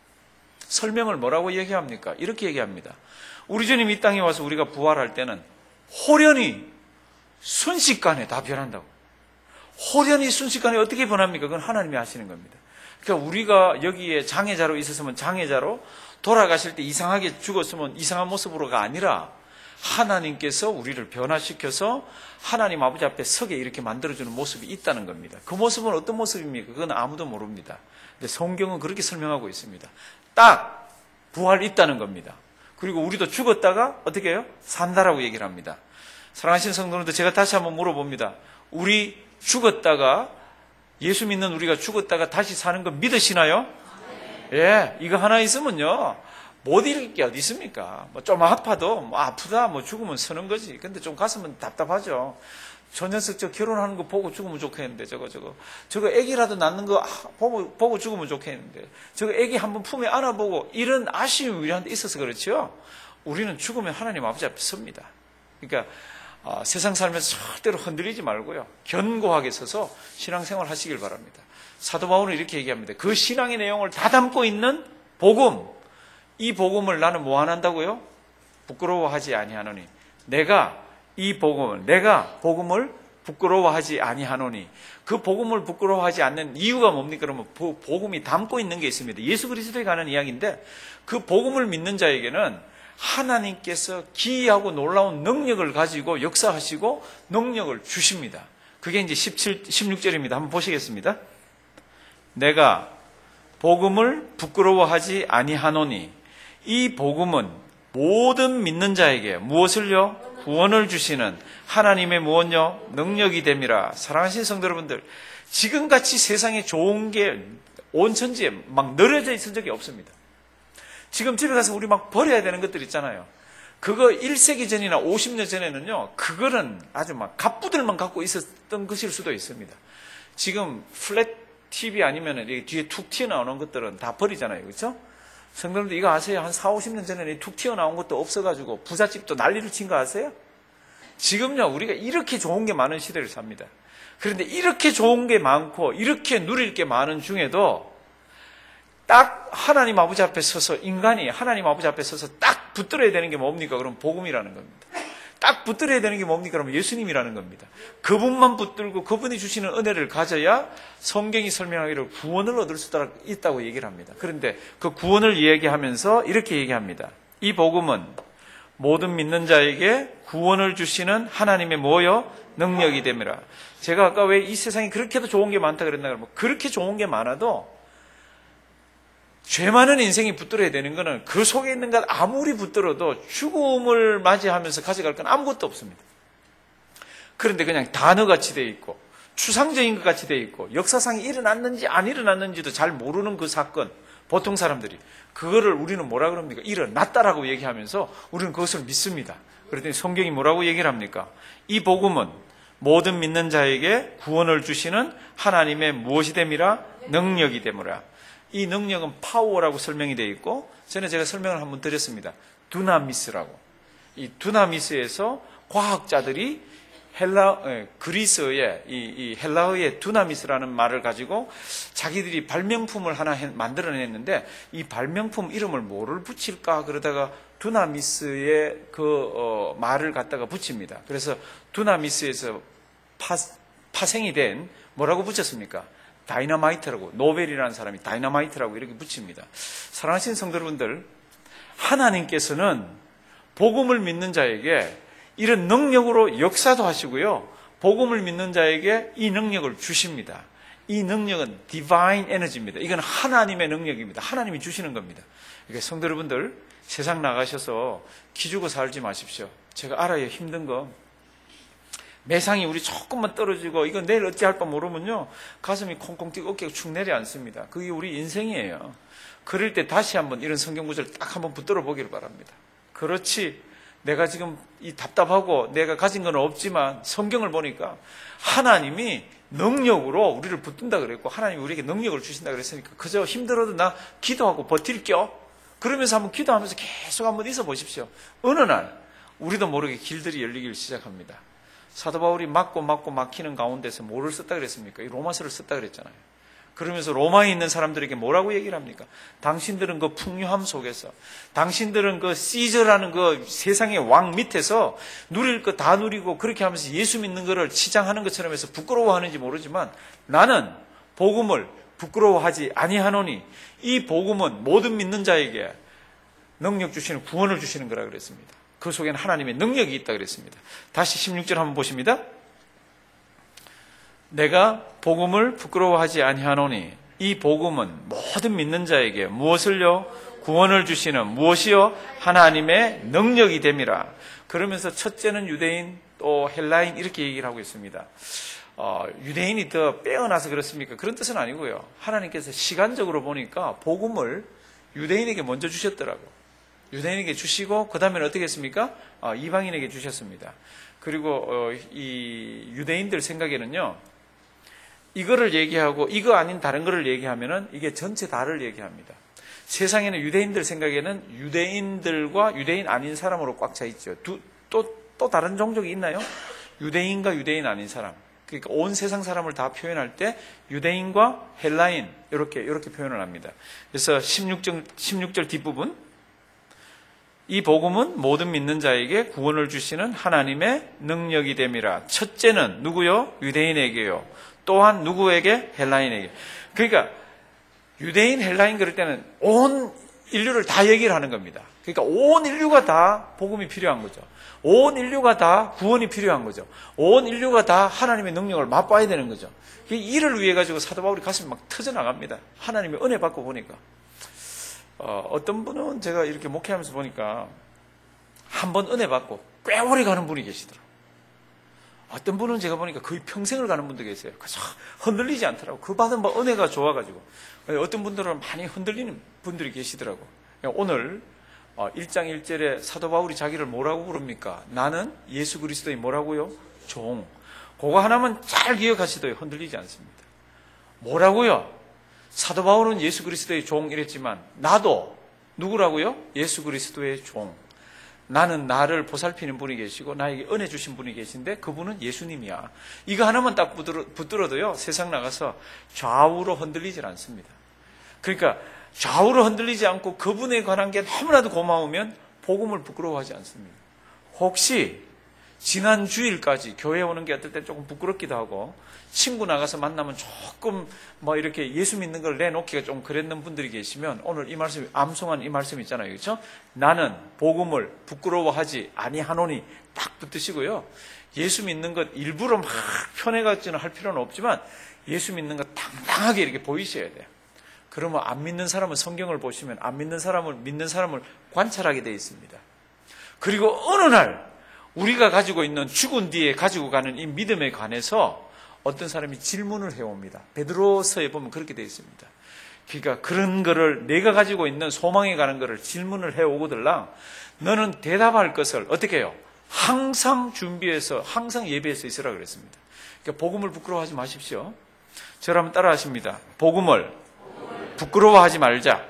설명을 뭐라고 얘기합니까? 이렇게 얘기합니다. 우리 주님 이 땅에 와서 우리가 부활할 때는 호련히 순식간에 다 변한다고. 호련히 순식간에 어떻게 변합니까? 그건 하나님이 하시는 겁니다. 그러니까 우리가 여기에 장애자로 있었으면 장애자로, 돌아가실 때 이상하게 죽었으면 이상한 모습으로가 아니라 하나님께서 우리를 변화시켜서 하나님 아버지 앞에 서게 이렇게 만들어주는 모습이 있다는 겁니다. 그 모습은 어떤 모습입니까? 그건 아무도 모릅니다. 근데 성경은 그렇게 설명하고 있습니다. 딱 부활이 있다는 겁니다. 그리고 우리도 죽었다가 어떻게 해요? 산다라고 얘기를 합니다. 사랑하시는 성도님들, 제가 다시 한번 물어봅니다. 우리 죽었다가, 예수 믿는 우리가 죽었다가 다시 사는 거 믿으시나요? 예, 이거 하나 있으면요, 못 이길 게 어디 있습니까? 뭐 좀 아파도, 뭐 아프다, 뭐 죽으면 서는 거지. 근데 좀 가슴은 답답하죠. 저 녀석 저 결혼하는 거 보고 죽으면 좋겠는데, 저거, 저거. 저거 애기라도 낳는 거 보고, 보고 죽으면 좋겠는데, 저거 애기 한번 품에 안아보고, 이런 아쉬움이 우리한테 있어서 그렇죠. 우리는 죽으면 하나님 아버지 앞에 섭니다. 그러니까, 어, 세상 살면서 절대로 흔들리지 말고요, 견고하게 서서 신앙생활 하시길 바랍니다. 사도 바울은 이렇게 얘기합니다. 그 신앙의 내용을 다 담고 있는 복음, 이 복음을 나는 뭐 안 한다고요? 부끄러워하지 아니하노니. 내가 이 복음을, 내가 복음을 부끄러워하지 아니하노니. 그 복음을 부끄러워하지 않는 이유가 뭡니까? 그러면 복음이 담고 있는 게 있습니다. 예수 그리스도에 관한 이야기인데, 그 복음을 믿는 자에게는 하나님께서 기이하고 놀라운 능력을 가지고 역사하시고 능력을 주십니다. 그게 이제 십칠, 십육 절입니다. 한번 보시겠습니다. 내가 복음을 부끄러워하지 아니하노니. 이 복음은 모든 믿는 자에게 무엇을요? 구원을 주시는 하나님의 무엇요? 능력이 됨이라. 사랑하시는 성도 여러분들, 지금같이 세상에 좋은 게 온 천지에 막 늘어져 있을 적이 없습니다. 지금 집에 가서 우리 막 버려야 되는 것들 있잖아요. 그거 일 세기 전이나 오십 년 전에는요, 그거는 아주 막 갑부들만 갖고 있었던 것일 수도 있습니다. 지금 플랫 티비 아니면 뒤에 툭 튀어나오는 것들은 다 버리잖아요. 그렇죠? 성도님들 이거 아세요? 한 사오십 년 전에는 툭 튀어나온 것도 없어가지고 부잣집도 난리를 친 거 아세요? 지금요, 우리가 이렇게 좋은 게 많은 시대를 삽니다. 그런데 이렇게 좋은 게 많고 이렇게 누릴 게 많은 중에도 딱 하나님 아버지 앞에 서서, 인간이 하나님 아버지 앞에 서서 딱 붙들어야 되는 게 뭡니까? 그럼 복음이라는 겁니다. 딱 붙들어야 되는 게 뭡니까? 그러면 예수님이라는 겁니다. 그분만 붙들고 그분이 주시는 은혜를 가져야 성경이 설명하기를 구원을 얻을 수 있다고 얘기를 합니다. 그런데 그 구원을 이야기하면서 이렇게 얘기합니다. 이 복음은 모든 믿는 자에게 구원을 주시는 하나님의 뭐요? 능력이 됨이라. 제가 아까 왜 이 세상에 그렇게도 좋은 게 많다 그랬나? 그러면 그렇게 좋은 게 많아도 죄 많은 인생이 붙들어야 되는 거는, 그 속에 있는 것 아무리 붙들어도 죽음을 맞이하면서 가져갈 건 아무것도 없습니다. 그런데 그냥 단어같이 돼 있고 추상적인 것 같이 돼 있고 역사상에 일어났는지 안 일어났는지도 잘 모르는 그 사건, 보통 사람들이 그거를 우리는 뭐라 그럽니까? 일어났다라고 얘기하면서 우리는 그것을 믿습니다. 그랬더니 성경이 뭐라고 얘기를 합니까? 이 복음은 모든 믿는 자에게 구원을 주시는 하나님의 무엇이 됨이라? 능력이 됨이라. 이 능력은 파워라고 설명이 되어 있고, 전에 제가 설명을 한번 드렸습니다. 두나미스라고. 이 두나미스에서 과학자들이 헬라, 그리스어의, 이, 이 헬라어의 두나미스라는 말을 가지고 자기들이 발명품을 하나 해, 만들어냈는데, 이 발명품 이름을 뭐를 붙일까 그러다가 두나미스의 그 어, 말을 갖다가 붙입니다. 그래서 두나미스에서 파, 파생이 된 뭐라고 붙였습니까? 다이너마이트라고, 노벨이라는 사람이 다이너마이트라고 이렇게 붙입니다. 사랑하시는 성도 여러분들, 하나님께서는 복음을 믿는 자에게 이런 능력으로 역사도 하시고요, 복음을 믿는 자에게 이 능력을 주십니다. 이 능력은 디바인 에너지입니다. 이건 하나님의 능력입니다. 하나님이 주시는 겁니다. 그러니까 성도 여러분들, 세상 나가셔서 기죽어 살지 마십시오. 제가 알아요, 힘든 거. 매상이 우리 조금만 떨어지고 이거 내일 어찌할 바 모르면요, 가슴이 콩콩 뛰고 어깨가 축 내려앉습니다. 그게 우리 인생이에요. 그럴 때 다시 한번 이런 성경 구절을 딱 한번 붙들어 보기를 바랍니다. 그렇지, 내가 지금 이 답답하고 내가 가진 건 없지만 성경을 보니까 하나님이 능력으로 우리를 붙든다 그랬고 하나님이 우리에게 능력을 주신다 그랬으니까 그저 힘들어도 나 기도하고 버틸게요. 그러면서 한번 기도하면서 계속 한번 있어 보십시오. 어느 날 우리도 모르게 길들이 열리기 시작합니다. 사도 바울이 막고 막고 막히는 가운데서 뭐를 썼다 그랬습니까? 이 로마서를 썼다 그랬잖아요. 그러면서 로마에 있는 사람들에게 뭐라고 얘기를 합니까? 당신들은 그 풍요함 속에서, 당신들은 그 시저라는 그 세상의 왕 밑에서 누릴 거 다 누리고 그렇게 하면서 예수 믿는 거를 치장하는 것처럼 해서 부끄러워하는지 모르지만 나는 복음을 부끄러워하지 아니하노니 이 복음은 모든 믿는 자에게 능력 주시는 구원을 주시는 거라 그랬습니다. 그 속에는 하나님의 능력이 있다 그랬습니다. 다시 십육 절 한번 보십니다. 내가 복음을 부끄러워하지 아니하노니 이 복음은 모든 믿는 자에게 무엇을요? 구원을 주시는 무엇이요? 하나님의 능력이 됨이라. 그러면서 첫째는 유대인 또 헬라인 이렇게 얘기를 하고 있습니다. 어, 유대인이 더 빼어나서 그렇습니까? 그런 뜻은 아니고요. 하나님께서 시간적으로 보니까 복음을 유대인에게 먼저 주셨더라고. 유대인에게 주시고 그 다음에는 어떻게 했습니까? 어, 이방인에게 주셨습니다. 그리고 어, 이 유대인들 생각에는요. 이거를 얘기하고 이거 아닌 다른 거를 얘기하면은 이게 전체 다를 얘기합니다. 세상에는 유대인들 생각에는 유대인들과 유대인 아닌 사람으로 꽉 차 있죠. 두, 또, 또 다른 종족이 있나요? 유대인과 유대인 아닌 사람. 그러니까 온 세상 사람을 다 표현할 때 유대인과 헬라인 이렇게 이렇게 표현을 합니다. 그래서 십육 절, 십육 절 뒷부분 이 복음은 모든 믿는 자에게 구원을 주시는 하나님의 능력이 됨이라. 첫째는 누구요? 유대인에게요. 또한 누구에게? 헬라인에게. 그러니까 유대인, 헬라인 그럴 때는 온 인류를 다 얘기를 하는 겁니다. 그러니까 온 인류가 다 복음이 필요한 거죠. 온 인류가 다 구원이 필요한 거죠. 온 인류가 다 하나님의 능력을 맛봐야 되는 거죠. 이를 위해 가지고 사도 바울이 가슴이 막 터져나갑니다. 하나님의 은혜 받고 보니까. 어, 어떤 분은 제가 이렇게 목회하면서 보니까 한 번 은혜 받고 꽤 오래 가는 분이 계시더라고요. 어떤 분은 제가 보니까 거의 평생을 가는 분도 계세요. 그래서 흔들리지 않더라고요. 그 받은 바 은혜가 좋아가지고. 어떤 분들은 많이 흔들리는 분들이 계시더라고요. 오늘 일 장 일 절에 사도 바울이 자기를 뭐라고 부릅니까? 나는 예수 그리스도의 뭐라고요? 종. 그거 하나만 잘 기억하시도록 흔들리지 않습니다. 뭐라고요? 사도 바울은 예수 그리스도의 종 이랬지만 나도 누구라고요? 예수 그리스도의 종. 나는 나를 보살피는 분이 계시고 나에게 은혜 주신 분이 계신데 그분은 예수님이야. 이거 하나만 딱 붙들어, 붙들어도요 세상 나가서 좌우로 흔들리질 않습니다. 그러니까 좌우로 흔들리지 않고 그분에 관한 게 너무나도 고마우면 복음을 부끄러워하지 않습니다. 혹시 지난 주일까지 교회에 오는 게 어떨 때 조금 부끄럽기도 하고 친구 나가서 만나면 조금 뭐 이렇게 예수 믿는 걸 내놓기가 좀 그랬는 분들이 계시면 오늘 이 말씀, 암송한 이 말씀 있잖아요. 그렇죠? 나는 복음을 부끄러워하지 아니하노니 딱 붙드시고요. 예수 믿는 것 일부러 막 편해가지는 할 필요는 없지만 예수 믿는 것 당당하게 이렇게 보이셔야 돼요. 그러면 안 믿는 사람은 성경을 보시면 안 믿는 사람을 믿는 사람을 관찰하게 되어 있습니다. 그리고 어느 날 우리가 가지고 있는 죽은 뒤에 가지고 가는 이 믿음에 관해서 어떤 사람이 질문을 해옵니다. 베드로서에 보면 그렇게 되어 있습니다. 그러니까 그런 거를 내가 가지고 있는 소망에 관한 거를 질문을 해오거들랑 너는 대답할 것을 어떻게 해요? 항상 준비해서 항상 예배해서 있으라 그랬습니다. 그러니까 복음을 부끄러워하지 마십시오. 저를 한번 따라 하십니다. 복음을 부끄러워하지 말자.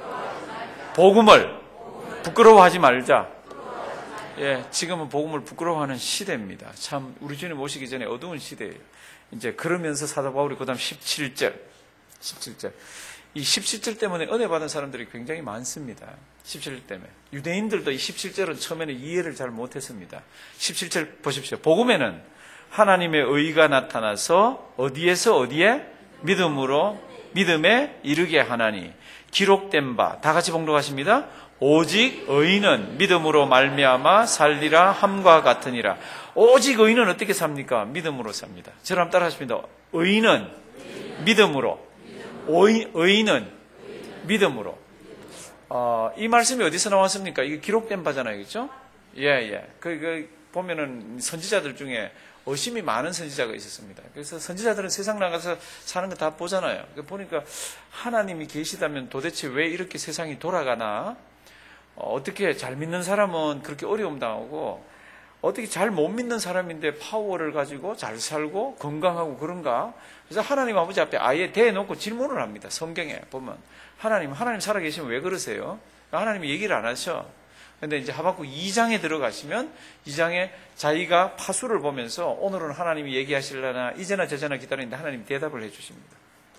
복음을 부끄러워하지 말자. 예, 지금은 복음을 부끄러워하는 시대입니다. 참 우리 주님 오시기 전에 어두운 시대예요. 이제 그러면서 사도 바울이 그다음 십칠 절, 십칠 절. 이 십칠 절 때문에 은혜 받은 사람들이 굉장히 많습니다. 십칠 절 때문에. 유대인들도 이 십칠 절은 처음에는 이해를 잘 못했습니다. 십칠 절 보십시오. 복음에는 하나님의 의가 나타나서 어디에서 어디에? 믿음으로 믿음에 이르게 하나니 기록된 바. 다 같이 봉독하십니다. 오직 의인은 믿음으로 말미암아 살리라 함과 같으니라. 오직 의인은 어떻게 삽니까? 믿음으로 삽니다. 저를 한번 따라 하십니다. 의인은 믿음으로. 의인, 의인은 믿음으로. 어, 이 말씀이 어디서 나왔습니까? 이게 기록된 바잖아요. 그렇죠? 예, 예. 그, 그 보면은 선지자들 중에 의심이 많은 선지자가 있었습니다. 그래서 선지자들은 세상 나가서 사는 거 다 보잖아요. 보니까 하나님이 계시다면 도대체 왜 이렇게 세상이 돌아가나? 어떻게 잘 믿는 사람은 그렇게 어려움 당하고 어떻게 잘 못 믿는 사람인데 파워를 가지고 잘 살고 건강하고 그런가? 그래서 하나님 아버지 앞에 아예 대놓고 질문을 합니다. 성경에 보면 하나님, 하나님 살아계시면 왜 그러세요? 하나님이 얘기를 안 하셔. 근데 이제 하박국 이 장에 들어가시면 이 장에 자기가 파수를 보면서 오늘은 하나님이 얘기하시려나 이제나 저제나 기다리는데 하나님이 대답을 해주십니다.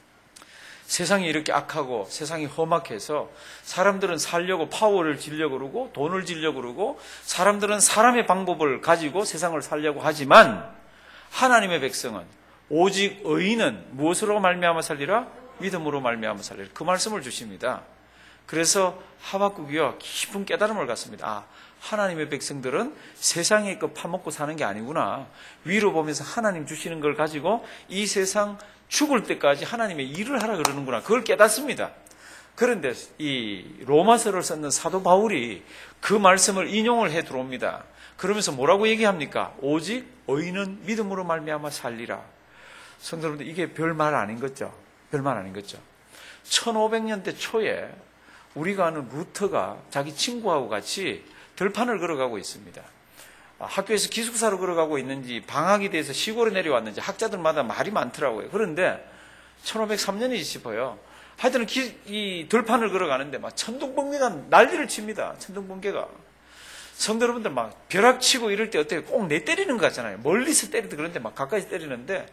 세상이 이렇게 악하고 세상이 험악해서 사람들은 살려고 파워를 지려고 그러고 돈을 지려고 그러고 사람들은 사람의 방법을 가지고 세상을 살려고 하지만 하나님의 백성은 오직 의인은 무엇으로 말미암아 살리라? 믿음으로 말미암아 살리라. 그 말씀을 주십니다. 그래서 하박국이요 깊은 깨달음을 갖습니다. 아, 하나님의 백성들은 세상에 그 파먹고 사는 게 아니구나. 위로 보면서 하나님 주시는 걸 가지고 이 세상 죽을 때까지 하나님의 일을 하라 그러는구나. 그걸 깨닫습니다. 그런데 이 로마서를 썼는 사도 바울이 그 말씀을 인용을 해 들어옵니다. 그러면서 뭐라고 얘기합니까? 오직 의인은 믿음으로 말미암아 살리라. 성도 여러분들, 이게 별말 아닌 거죠. 별말 아닌 거죠. 천오백 년대 초에 우리가 아는 루터가 자기 친구하고 같이 들판을 걸어가고 있습니다. 학교에서 기숙사로 걸어가고 있는지 방학이 돼서 시골에 내려왔는지 학자들마다 말이 많더라고요. 그런데 천오백삼 년이 싶어요. 하여튼 기, 이 들판을 걸어가는데 막 천둥번개가 난리를 칩니다. 천둥번개가. 성도 여러분들 막 벼락치고 이럴 때 어떻게 꼭 내 때리는 거 같잖아요. 멀리서 때리도 그런데 막 가까이서 때리는데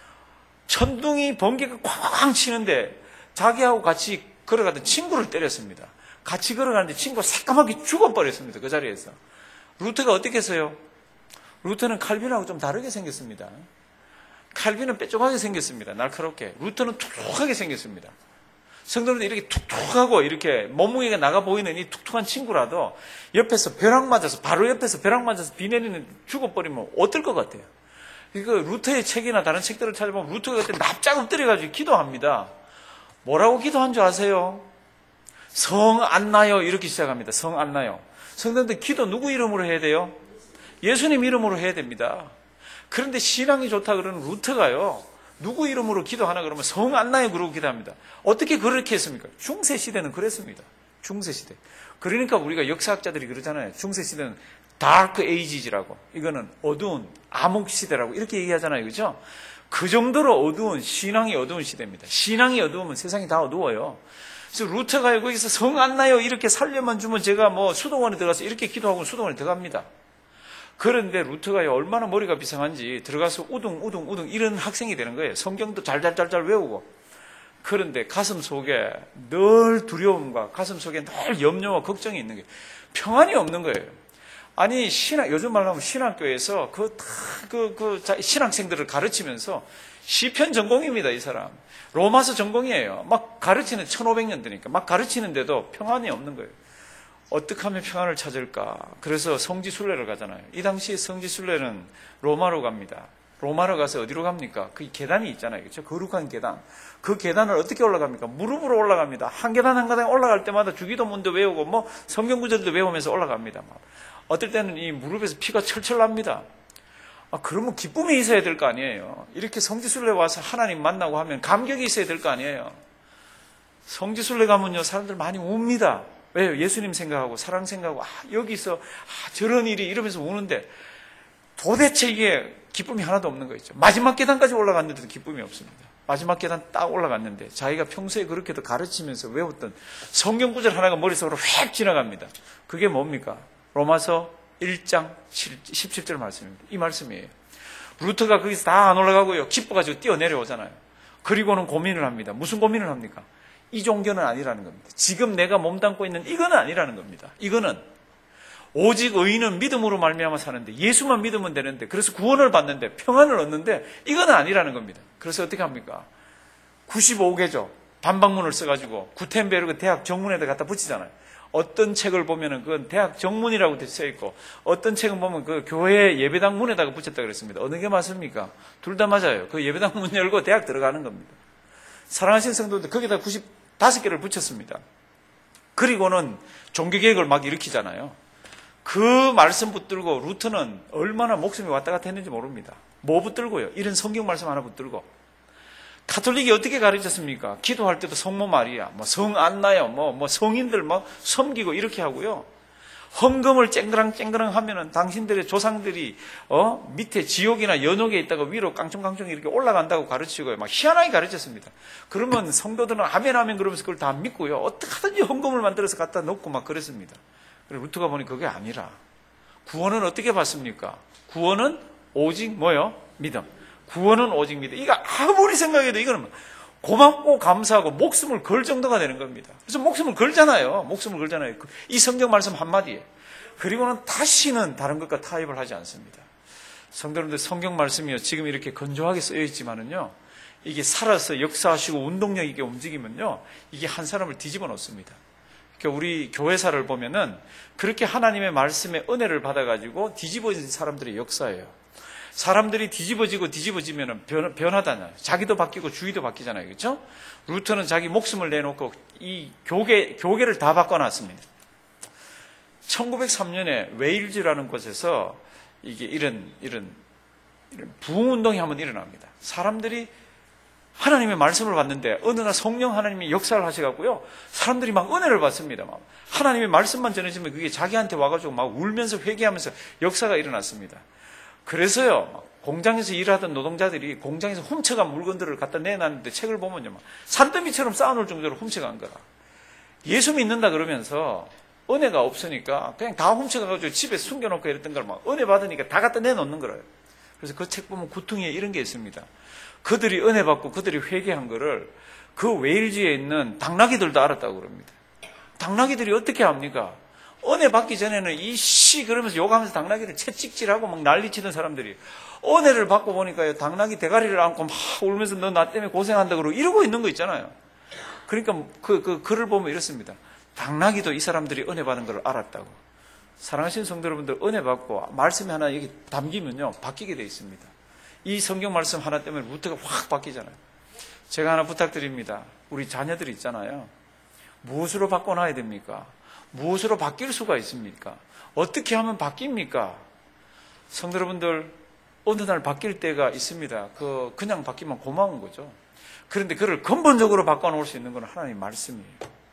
천둥이 번개가 쾅쾅 치는데 자기하고 같이 걸어가던 친구를 때렸습니다. 같이 걸어가는데 친구가 새까맣게 죽어버렸습니다. 그 자리에서. 루터가 어떻게 했어요? 루터는 칼빈하고 좀 다르게 생겼습니다. 칼빈은 뾰족하게 생겼습니다. 날카롭게. 루터는 툭툭하게 생겼습니다. 성도들은 이렇게 툭툭하고 이렇게 몸무게가 나가 보이는 이 툭툭한 친구라도 옆에서 벼락 맞아서 바로 옆에서 벼락 맞아서 비 내리는 죽어버리면 어떨 것 같아요? 이거 루터의 책이나 다른 책들을 찾아보면 루터가 그때 납작 엎드려가지고 기도합니다. 뭐라고 기도한 줄 아세요? 성 안 나요 이렇게 시작합니다. 성 안 나요. 성도들 기도 누구 이름으로 해야 돼요? 예수님 이름으로 해야 됩니다. 그런데 신앙이 좋다 그러는 루터가요 누구 이름으로 기도하나 그러면 성 안 나요 그러고 기도합니다. 어떻게 그렇게 했습니까? 중세시대는 그랬습니다. 중세시대. 그러니까 우리가 역사학자들이 그러잖아요. 중세시대는 다크 에이지라고, 이거는 어두운 암흑시대라고 이렇게 얘기하잖아요. 그죠? 그 정도로 어두운, 신앙이 어두운 시대입니다. 신앙이 어두우면 세상이 다 어두워요. 그래서 루터가 거기서 성 안 나요 이렇게 살려만 주면 제가 뭐 수도원에 들어가서 이렇게 기도하고 수도원에 들어갑니다. 그런데 루터가 얼마나 머리가 비상한지 들어가서 우둥 우둥 우둥 이런 학생이 되는 거예요. 성경도 잘잘잘잘 외우고. 그런데 가슴 속에 늘 두려움과 가슴 속에 늘 염려와 걱정이 있는 거예요. 평안이 없는 거예요. 아니 신학, 요즘 말로 하면 신학교에서 그, 그, 그 신학생들을 가르치면서 시편 전공입니다. 이 사람 로마서 전공이에요. 막 가르치는 천오백 년대니까 막 가르치는데도 평안이 없는 거예요. 어떻게 하면 평안을 찾을까? 그래서 성지순례를 가잖아요. 이 당시에 성지순례는 로마로 갑니다. 로마로 가서 어디로 갑니까? 그 계단이 있잖아요. 그렇죠? 거룩한 계단. 그 계단을 어떻게 올라갑니까? 무릎으로 올라갑니다. 한 계단 한 계단 올라갈 때마다 주기도문도 외우고 뭐 성경 구절도 외우면서 올라갑니다. 어떨 때는 이 무릎에서 피가 철철 납니다. 아, 그러면 기쁨이 있어야 될 거 아니에요. 이렇게 성지순례 와서 하나님 만나고 하면 감격이 있어야 될 거 아니에요. 성지순례 가면요 사람들 많이 웁니다. 왜요? 예수님 생각하고 사랑 생각하고 아, 여기서 아, 저런 일이 이러면서 우는데 도대체 이게 기쁨이 하나도 없는 거 있죠. 마지막 계단까지 올라갔는데도 기쁨이 없습니다. 마지막 계단 딱 올라갔는데 자기가 평소에 그렇게도 가르치면서 외웠던 성경 구절 하나가 머릿속으로 휙 지나갑니다. 그게 뭡니까? 로마서 일 장 십칠 절 말씀입니다. 이 말씀이에요. 루터가 거기서 다 안 올라가고요. 기뻐가지고 뛰어내려오잖아요. 그리고는 고민을 합니다. 무슨 고민을 합니까? 이 종교는 아니라는 겁니다. 지금 내가 몸담고 있는 이거는 아니라는 겁니다. 이거는 오직 의인은 믿음으로 말미암아 사는데 예수만 믿으면 되는데 그래서 구원을 받는데 평안을 얻는데 이거는 아니라는 겁니다. 그래서 어떻게 합니까? 구십오 개죠. 반박문을 써가지고 구텐베르그 대학 정문에다 갖다 붙이잖아요. 어떤 책을 보면은 그건 대학 정문이라고 써 있고 어떤 책은 보면 그 교회 예배당 문에다가 붙였다 그랬습니다. 어느 게 맞습니까? 둘 다 맞아요. 그 예배당 문 열고 대학 들어가는 겁니다. 사랑하시는 성도들 거기다 구십오 개를 붙였습니다. 그리고는 종교개혁을 막 일으키잖아요. 그 말씀 붙들고 루터는 얼마나 목숨이 왔다 갔다 했는지 모릅니다. 뭐 붙들고요? 이런 성경 말씀 하나 붙들고. 가톨릭이 어떻게 가르쳤습니까? 기도할 때도 성모 마리아, 뭐 성 안나요, 뭐, 뭐 성인들 뭐 섬기고 이렇게 하고요. 헌금을 쨍그랑쨍그랑 하면은 당신들의 조상들이 어 밑에 지옥이나 연옥에 있다가 위로 깡총깡총 이렇게 올라간다고 가르치고요. 막 희한하게 가르쳤습니다. 그러면 성도들은 아멘 아멘 그러면서 그걸 다 믿고요. 어떻게 하든지 헌금을 만들어서 갖다 놓고 막 그랬습니다. 그리고 루트가 보니 그게 아니라 구원은 어떻게 받습니까? 구원은 오직 뭐요? 믿음. 구원은 오직 믿음. 이거 아무리 생각해도 이거는 고맙고 감사하고 목숨을 걸 정도가 되는 겁니다. 그래서 목숨을 걸잖아요. 목숨을 걸잖아요. 이 성경 말씀 한마디에. 그리고는 다시는 다른 것과 타협을 하지 않습니다. 성도님들 성경 말씀이요. 지금 이렇게 건조하게 쓰여 있지만은요. 이게 살아서 역사하시고 운동력 있게 움직이면요. 이게 한 사람을 뒤집어 놓습니다. 그러니까 우리 교회사를 보면은 그렇게 하나님의 말씀에 은혜를 받아가지고 뒤집어진 사람들의 역사예요. 사람들이 뒤집어지고 뒤집어지면 변, 변하잖아요. 자기도 바뀌고 주위도 바뀌잖아요. 그렇죠? 루터는 자기 목숨을 내놓고 이 교계, 교계를 다 바꿔놨습니다. 천구백삼 년에 웨일즈라는 곳에서 이게 이런, 이런, 이런 부흥운동이 한번 일어납니다. 사람들이 하나님의 말씀을 받는데 어느 날 성령 하나님이 역사를 하셔갖고요. 사람들이 막 은혜를 받습니다. 막 하나님의 말씀만 전해지면 그게 자기한테 와가지고 막 울면서 회개하면서 역사가 일어났습니다. 그래서요, 공장에서 일하던 노동자들이 공장에서 훔쳐간 물건들을 갖다 내놨는데 책을 보면요, 막 산더미처럼 쌓아놓을 정도로 훔쳐간 거라. 예수 믿는다 그러면서 은혜가 없으니까 그냥 다 훔쳐가가지고 집에 숨겨놓고 이랬던 걸 막 은혜 받으니까 다 갖다 내놓는 거예요. 그래서 그 책 보면 구퉁이에 이런 게 있습니다. 그들이 은혜 받고 그들이 회개한 거를 그 웨일즈에 있는 당나귀들도 알았다고 그럽니다. 당나귀들이 어떻게 합니까? 은혜 받기 전에는 이씨 그러면서 욕하면서 당나귀를 채찍질하고 막 난리치던 사람들이 은혜를 받고 보니까요, 당나귀 대가리를 안고 막 울면서 너 나 때문에 고생한다 그러고 이러고 있는 거 있잖아요. 그러니까 그, 그 글을 보면 이렇습니다. 당나귀도 이 사람들이 은혜 받은 걸 알았다고. 사랑하시는 성도 여러분들, 은혜 받고 말씀이 하나 여기 담기면요 바뀌게 돼 있습니다. 이 성경 말씀 하나 때문에 루트가 확 바뀌잖아요. 제가 하나 부탁드립니다. 우리 자녀들이 있잖아요. 무엇으로 바꿔놔야 됩니까? 무엇으로 바뀔 수가 있습니까? 어떻게 하면 바뀝니까? 성도 여러분들, 어느 날 바뀔 때가 있습니다. 그 그냥 바뀌면 고마운 거죠. 그런데 그를 근본적으로 바꿔놓을 수 있는 건 하나님의 말씀이에요.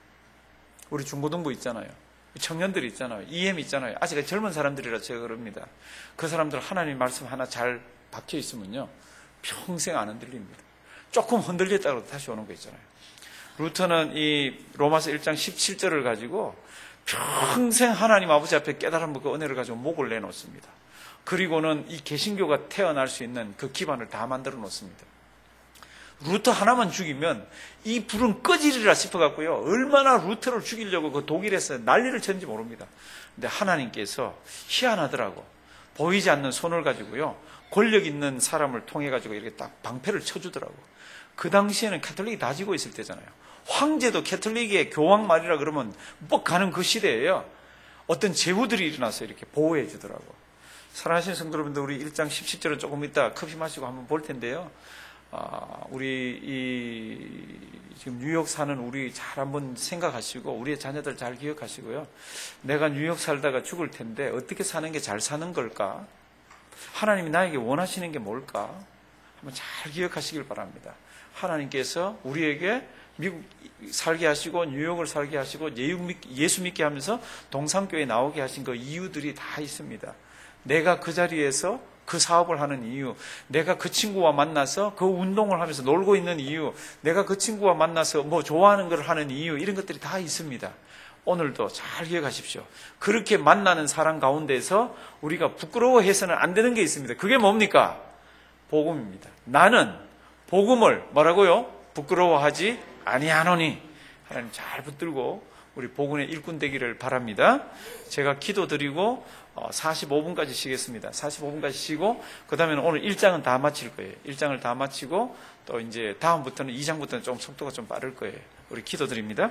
우리 중고등부 있잖아요. 청년들이 있잖아요. 이엠 있잖아요. 아직 젊은 사람들이라 제가 그럽니다. 그 사람들 하나님의 말씀 하나 잘 박혀 있으면요, 평생 안 흔들립니다. 조금 흔들렸다고 다시 오는 거 있잖아요. 루터는 이 로마서 일 장 십칠 절을 가지고 평생 하나님 아버지 앞에 깨달은 그 은혜를 가지고 목을 내놓습니다. 그리고는 이 개신교가 태어날 수 있는 그 기반을 다 만들어 놓습니다. 루터 하나만 죽이면 이 불은 꺼지리라 싶어갖고요, 얼마나 루터를 죽이려고 그 독일에서 난리를 쳤는지 모릅니다. 근데 하나님께서 희한하더라고. 보이지 않는 손을 가지고요, 권력 있는 사람을 통해 가지고 이렇게 딱 방패를 쳐주더라고. 그 당시에는 캐톨릭이 다 지고 있을 때잖아요. 황제도 캐톨릭의 교황 말이라 그러면 뻑 가는 그 시대예요. 어떤 제후들이 일어나서 이렇게 보호해 주더라고. 사랑하시는 성도 여러분들, 우리 일 장 십칠 절은 조금 이따 커피 마시고 한번 볼 텐데요. 아, 우리 이 지금 뉴욕 사는 우리 잘 한번 생각하시고 우리의 자녀들 잘 기억하시고요. 내가 뉴욕 살다가 죽을 텐데 어떻게 사는 게 잘 사는 걸까? 하나님이 나에게 원하시는 게 뭘까? 한번 잘 기억하시길 바랍니다. 하나님께서 우리에게 미국 살게 하시고 뉴욕을 살게 하시고 예수 믿게 하면서 동산교회에 나오게 하신 그 이유들이 다 있습니다. 내가 그 자리에서 그 사업을 하는 이유, 내가 그 친구와 만나서 그 운동을 하면서 놀고 있는 이유, 내가 그 친구와 만나서 뭐 좋아하는 걸 하는 이유, 이런 것들이 다 있습니다. 오늘도 잘 기억하십시오. 그렇게 만나는 사람 가운데서 우리가 부끄러워해서는 안 되는 게 있습니다. 그게 뭡니까? 복음입니다. 나는 복음을 뭐라고요? 부끄러워하지 아니하노니. 하나님 잘 붙들고 우리 복음의 일꾼 되기를 바랍니다. 제가 기도드리고 사십오 분까지 쉬겠습니다. 사십오 분까지 쉬고 그 다음에는 오늘 일 장은 다 마칠 거예요. 일 장을 다 마치고 또 이제 다음부터는 이 장부터는 좀 속도가 좀 빠를 거예요. 우리 기도드립니다.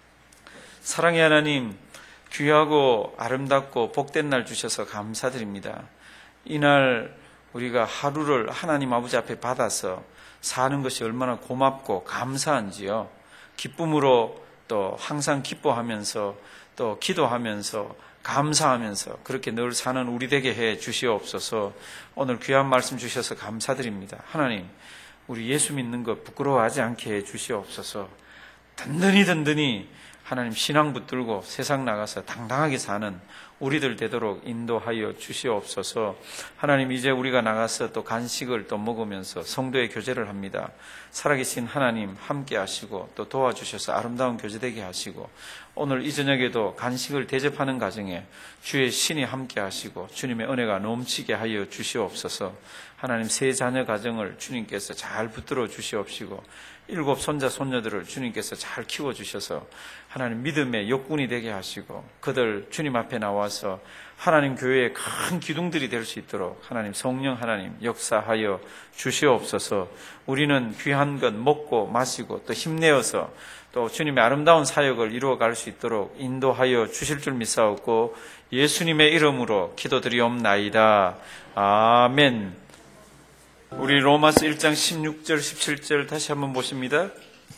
사랑의 하나님, 귀하고 아름답고 복된 날 주셔서 감사드립니다. 이날 우리가 하루를 하나님 아버지 앞에 받아서 사는 것이 얼마나 고맙고 감사한지요. 기쁨으로 또 항상 기뻐하면서 또 기도하면서 감사하면서 그렇게 늘 사는 우리 되게 해 주시옵소서. 오늘 귀한 말씀 주셔서 감사드립니다. 하나님, 우리 예수 믿는 것 부끄러워하지 않게 해 주시옵소서. 든든히 든든히 하나님 신앙 붙들고 세상 나가서 당당하게 사는 우리들 되도록 인도하여 주시옵소서. 하나님, 이제 우리가 나가서 또 간식을 또 먹으면서 성도의 교제를 합니다. 살아계신 하나님 함께 하시고 또 도와주셔서 아름다운 교제 되게 하시고, 오늘 이 저녁에도 간식을 대접하는 가정에 주의 신이 함께 하시고 주님의 은혜가 넘치게 하여 주시옵소서. 하나님, 세 자녀 가정을 주님께서 잘 붙들어 주시옵시고 일곱 손자 손녀들을 주님께서 잘 키워주셔서 하나님 믿음의 역군이 되게 하시고 그들 주님 앞에 나와서 하나님 교회의 큰 기둥들이 될 수 있도록 하나님 성령 하나님 역사하여 주시옵소서. 우리는 귀한 것 먹고 마시고 또 힘내어서 또 주님의 아름다운 사역을 이루어갈 수 있도록 인도하여 주실 줄 믿사옵고 예수님의 이름으로 기도드리옵나이다. 아멘. 우리 로마서 일 장 십육 절 십칠 절 다시 한번 보십니다.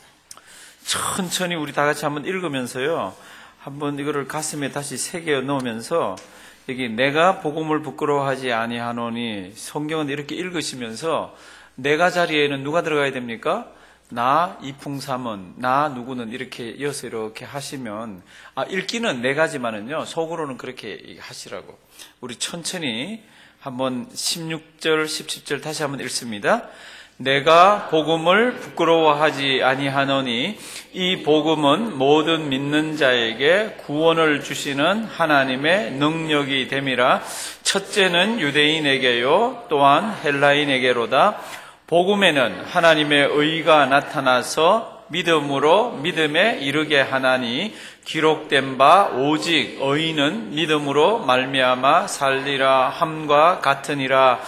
천천히 우리 다 같이 한번 읽으면서요, 한번 이거를 가슴에 다시 새겨 넣으면서, 여기 내가 복음을 부끄러워하지 아니하노니, 성경은 이렇게 읽으시면서 내가 자리에는 누가 들어가야 됩니까? 나 이풍삼은, 나 누구는 이렇게 이어서 이렇게 하시면, 아, 읽기는 네 가지만은요 속으로는 그렇게 하시라고. 우리 천천히 한번 십육 절 십칠 절 다시 한번 읽습니다. 내가 복음을 부끄러워하지 아니하노니 이 복음은 모든 믿는 자에게 구원을 주시는 하나님의 능력이 됨이라. 첫째는 유대인에게요 또한 헬라인에게로다. 복음에는 하나님의 의가 나타나서 믿음으로 믿음에 이르게 하나니 기록된 바 오직 의인은 믿음으로 말미암아 살리라 함과 같으니라.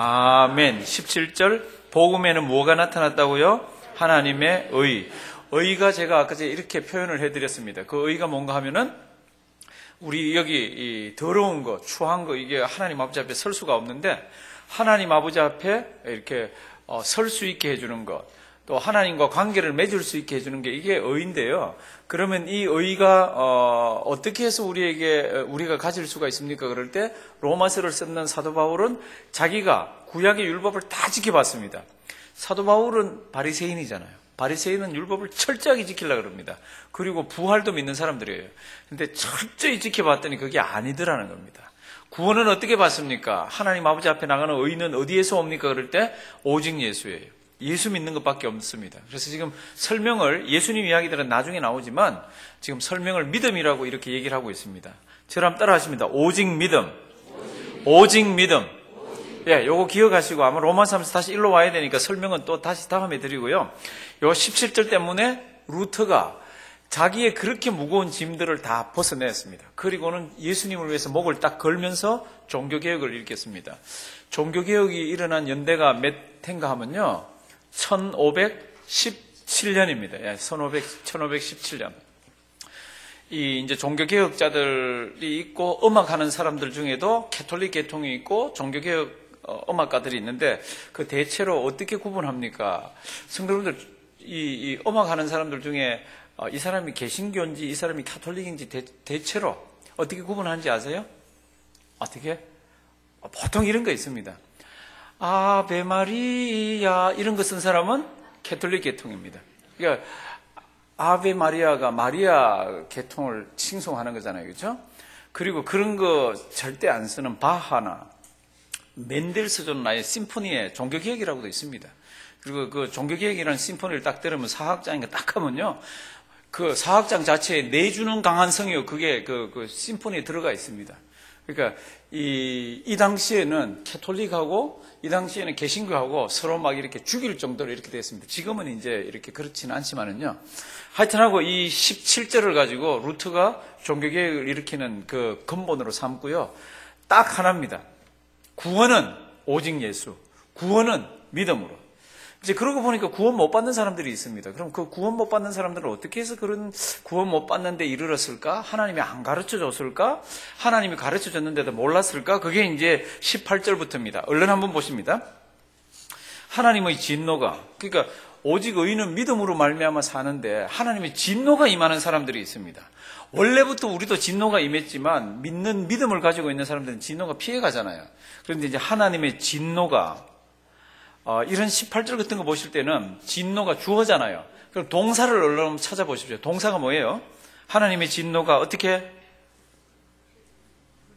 아멘. 십칠 절 복음에는 뭐가 나타났다고요? 하나님의 의. 의가 제가 아까 이렇게 표현을 해드렸습니다. 그 의가 뭔가 하면은 우리 여기 이 더러운 거, 추한 거, 이게 하나님 아버지 앞에 설 수가 없는데 하나님 아버지 앞에 이렇게 설 수 있게 해주는 것, 또 하나님과 관계를 맺을 수 있게 해주는 게 이게 의인데요. 그러면 이 의가 어, 어떻게 해서 우리에게 우리가 가질 수가 있습니까? 그럴 때 로마서를 쓰는 사도 바울은 자기가 구약의 율법을 다 지켜봤습니다. 사도 바울은 바리새인이잖아요. 바리새인은 율법을 철저하게 지키려고 합니다. 그리고 부활도 믿는 사람들이에요. 근데 철저히 지켜봤더니 그게 아니더라는 겁니다. 구원은 어떻게 받습니까? 하나님 아버지 앞에 나가는 의는 어디에서 옵니까? 그럴 때 오직 예수예요. 예수 믿는 것밖에 없습니다. 그래서 지금 설명을, 예수님 이야기들은 나중에 나오지만 지금 설명을 믿음이라고 이렇게 얘기를 하고 있습니다. 저랑 따라 하십니다. 오직 믿음. 오직 믿음. 예, 요거 기억하시고 아마 로마서 하면서 다시 일로 와야 되니까 설명은 또 다시 다음에 드리고요. 요 십칠 절 때문에 루터가 자기의 그렇게 무거운 짐들을 다 벗어냈습니다. 그리고는 예수님을 위해서 목을 딱 걸면서 종교개혁을 일으켰습니다. 종교개혁이 일어난 연대가 몇 해인가 하면요, 천오백십칠 년입니다. 예, 천오백십칠 년. 이 이제 종교개혁자들이 있고 음악하는 사람들 중에도 캐톨릭 계통이 있고 종교개혁 음악가들이 있는데 그 대체로 어떻게 구분합니까? 성도분들, 이, 이 음악하는 사람들 중에 이 사람이 개신교인지 이 사람이 카톨릭인지 대, 대체로 어떻게 구분하는지 아세요? 어떻게? 보통 이런 거 있습니다. 아베 마리아 이런 거 쓴 사람은 캐톨릭 계통입니다. 그러니까 아베 마리아가 마리아 계통을 칭송하는 거잖아요. 그렇죠? 그리고 그런 거 절대 안 쓰는 바하나 멘델스존 나의 심포니의 종교개혁이라고도 있습니다. 그리고 그 종교개혁이라는 심포니를 딱 들으면 사학장인가 딱 하면요, 그 사학장 자체에 내주는 강한 성이요, 그게 그, 그 심포니에 들어가 있습니다. 그러니까 이, 이 당시에는 캐톨릭하고 이 당시에는 개신교하고 서로 막 이렇게 죽일 정도로 이렇게 됐습니다. 지금은 이제 이렇게 그렇지는 않지만은요. 하여튼하고 이 십칠 절을 가지고 루터가 종교개혁을 일으키는 그 근본으로 삼고요. 딱 하나입니다. 구원은 오직 예수. 구원은 믿음으로. 이제 그러고 보니까 구원 못 받는 사람들이 있습니다. 그럼 그 구원 못 받는 사람들은 어떻게 해서 그런 구원 못 받는 데 이르렀을까? 하나님이 안 가르쳐 줬을까? 하나님이 가르쳐 줬는데도 몰랐을까? 그게 이제 십팔 절부터입니다. 얼른 한번 보십니다. 하나님의 진노가, 그러니까 오직 의인은 믿음으로 말미암아 사는데 하나님의 진노가 임하는 사람들이 있습니다. 원래부터 우리도 진노가 임했지만 믿는 믿음을 가지고 있는 사람들은 진노가 피해가잖아요. 그런데 이제 하나님의 진노가, 어, 이런 십팔 절 같은 거 보실 때는 진노가 주어잖아요. 그럼 동사를 얼른 찾아보십시오. 동사가 뭐예요? 하나님의 진노가 어떻게?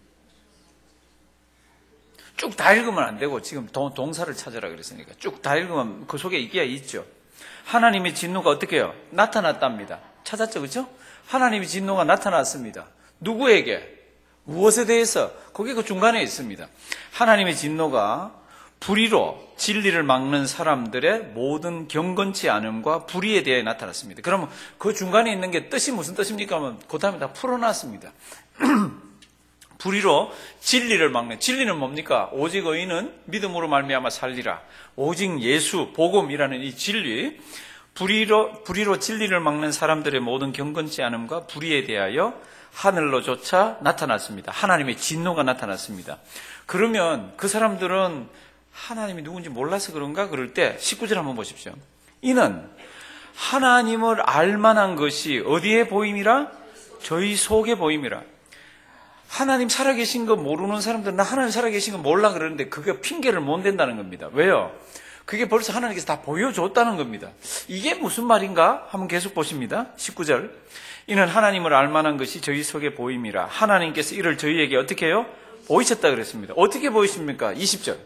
쭉 다 읽으면 안 되고 지금 동, 동사를 찾으라 그랬으니까 쭉 다 읽으면 그 속에 있기야 있죠. 하나님의 진노가 어떻게 해요? 나타났답니다. 찾았죠, 그렇죠? 하나님의 진노가 나타났습니다. 누구에게? 무엇에 대해서? 거기 그 중간에 있습니다. 하나님의 진노가 불의로 진리를 막는 사람들의 모든 경건치 않음과 불의에 대해 나타났습니다. 그러면 그 중간에 있는 게 뜻이 무슨 뜻입니까? 하면 그 다음에 다 풀어놨습니다. 불의로 진리를 막는, 진리는 뭡니까? 오직 의인은 믿음으로 말미암아 살리라. 오직 예수, 복음이라는 이 진리, 불의로, 불의로 진리를 막는 사람들의 모든 경건치 않음과 불의에 대하여 하늘로조차 나타났습니다. 하나님의 진노가 나타났습니다. 그러면 그 사람들은 하나님이 누군지 몰라서 그런가? 그럴 때 십구 절 한번 보십시오. 이는 하나님을 알만한 것이 어디에 보임이라? 저희 속에 보임이라. 하나님 살아계신 거 모르는 사람들은 나 하나님 살아계신 거 몰라 그러는데 그게 핑계를 못 댄다는 겁니다. 왜요? 그게 벌써 하나님께서 다 보여줬다는 겁니다. 이게 무슨 말인가? 한번 계속 보십니다. 십구 절. 이는 하나님을 알만한 것이 저희 속에 보임이라. 하나님께서 이를 저희에게 어떻게 해요? 보이셨다 그랬습니다. 어떻게 보이십니까? 이십 절.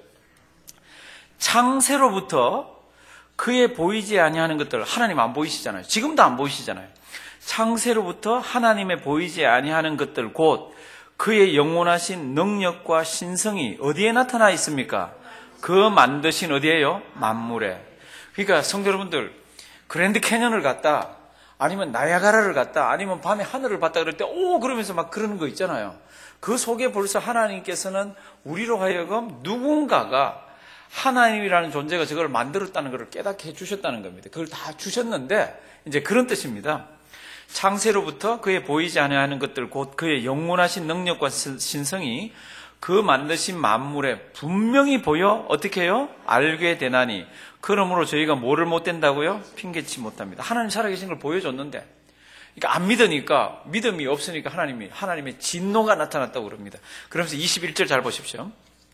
창세로부터 그의 보이지 아니하는 것들, 하나님 안 보이시잖아요. 지금도 안 보이시잖아요. 창세로부터 하나님의 보이지 아니하는 것들 곧 그의 영원하신 능력과 신성이 어디에 나타나 있습니까? 그 만드신 어디에요? 만물에. 그러니까 성도 여러분들, 그랜드 캐년을 갔다, 아니면 나야가라를 갔다, 아니면 밤에 하늘을 봤다 그럴 때 오 그러면서 막 그러는 거 있잖아요. 그 속에 벌써 하나님께서는 우리로 하여금 누군가가 하나님이라는 존재가 저걸 만들었다는 것을 깨닫게 해주셨다는 겁니다. 그걸 다 주셨는데 이제 그런 뜻입니다. 창세로부터 그의 보이지 아니하는 것들 곧 그의 영원하신 능력과 신성이 그 만드신 만물에 분명히 보여 어떻게 해요? 알게 되나니 그러므로 저희가 뭐를 못 된다고요? 핑계치 못합니다. 하나님 살아계신 걸 보여줬는데 그러니까 안 믿으니까 믿음이 없으니까 하나님이 하나님의 진노가 나타났다고 그럽니다. 그러면서 이십일 절 잘 보십시오.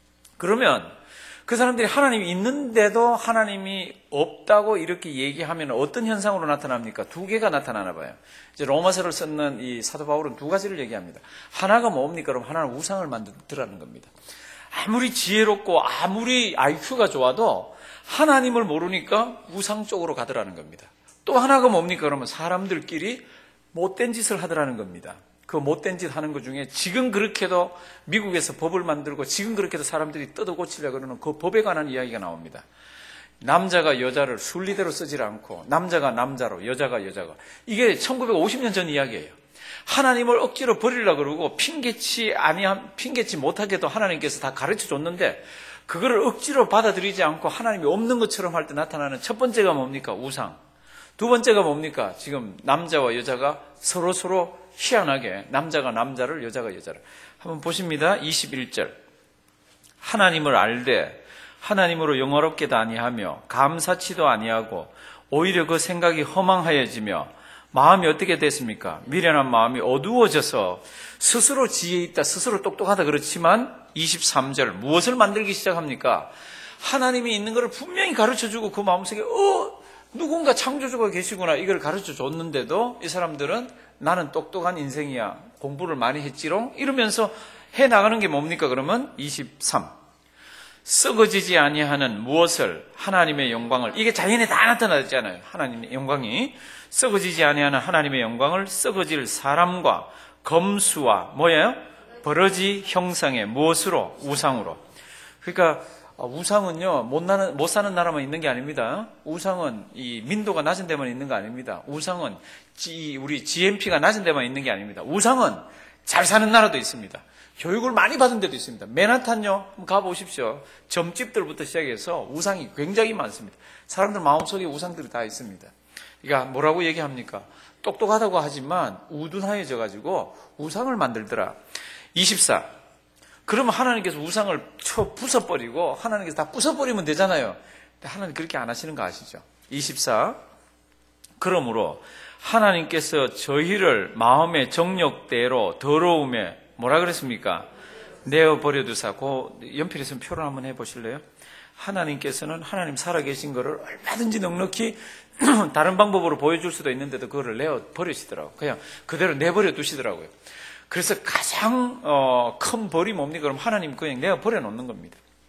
그러면 그 사람들이 하나님이 있는데도 하나님이 없다고 이렇게 얘기하면 어떤 현상으로 나타납니까? 두 개가 나타나나 봐요. 이제 로마서를 쓰는 이 사도 바울은 두 가지를 얘기합니다. 하나가 뭡니까? 그럼 하나는 우상을 만들더라는 겁니다. 아무리 지혜롭고 아무리 아이큐가 좋아도 하나님을 모르니까 우상 쪽으로 가더라는 겁니다. 또 하나가 뭡니까? 그러면 사람들끼리 못된 짓을 하더라는 겁니다. 그 못된 짓 하는 것 중에 지금 그렇게도 미국에서 법을 만들고 지금 그렇게도 사람들이 뜯어 고치려고 그러는 그 법에 관한 이야기가 나옵니다. 남자가 여자를 순리대로 쓰지 않고 남자가 남자로 여자가 여자가 이게 천구백오십 년 전 이야기예요. 하나님을 억지로 버리려고 그러고 핑계치 아니함 핑계치 못하게도 하나님께서 다 가르쳐 줬는데 그거를 억지로 받아들이지 않고 하나님이 없는 것처럼 할 때 나타나는 첫 번째가 뭡니까? 우상. 두 번째가 뭡니까? 지금 남자와 여자가 서로 서로 희한하게 남자가 남자를 여자가 여자를 한번 보십니다. 이십일 절. 하나님을 알되 하나님으로 영화롭게도 아니하며 감사치도 아니하고 오히려 그 생각이 허망하여지며 마음이 어떻게 됐습니까? 미련한 마음이 어두워져서 스스로 지혜 있다, 스스로 똑똑하다 그렇지만 이십삼 절 무엇을 만들기 시작합니까? 하나님이 있는 것을 분명히 가르쳐주고 그 마음속에 어 누군가 창조주가 계시구나 이걸 가르쳐 줬는데도 이 사람들은 나는 똑똑한 인생이야 공부를 많이 했지롱 이러면서 해나가는 게 뭡니까? 그러면 이십삼 썩어지지 아니하는 무엇을 하나님의 영광을 이게 자연에 다 나타나잖아요. 하나님의 영광이 썩어지지 아니하는 하나님의 영광을 썩어질 사람과 검수와 뭐예요? 버러지 형상의 무엇으로? 우상으로. 그러니까 우상은요 못, 나는, 못 사는 나라만 있는 게 아닙니다. 우상은 이 민도가 낮은 데만 있는 거 아닙니다. 우상은 지, 우리 지엠피가 낮은 데만 있는 게 아닙니다. 우상은 잘 사는 나라도 있습니다. 교육을 많이 받은 데도 있습니다. 맨하탄요 한번 가보십시오. 점집들부터 시작해서 우상이 굉장히 많습니다. 사람들 마음속에 우상들이 다 있습니다. 그러니까 뭐라고 얘기합니까? 똑똑하다고 하지만 우둔하여져 가지고 우상을 만들더라. 이십사 그러면 하나님께서 우상을 쳐 부숴버리고 하나님께서 다 부숴버리면 되잖아요. 근데 하나님 그렇게 안 하시는 거 아시죠? 이십사 그러므로 하나님께서 저희를 마음의 정욕대로 더러움에 뭐라 그랬습니까? 내어버려두사. 그 연필에서 표를 한번 해보실래요? 하나님께서는 하나님 살아계신 거를 얼마든지 넉넉히 다른 방법으로 보여줄 수도 있는데도 그거를 내어버리시더라고요. 그냥 그대로 내버려 두시더라고요. 그래서 가장 어, 큰 벌이 뭡니까? 그럼 하나님 그냥 내어버려 놓는 겁니다.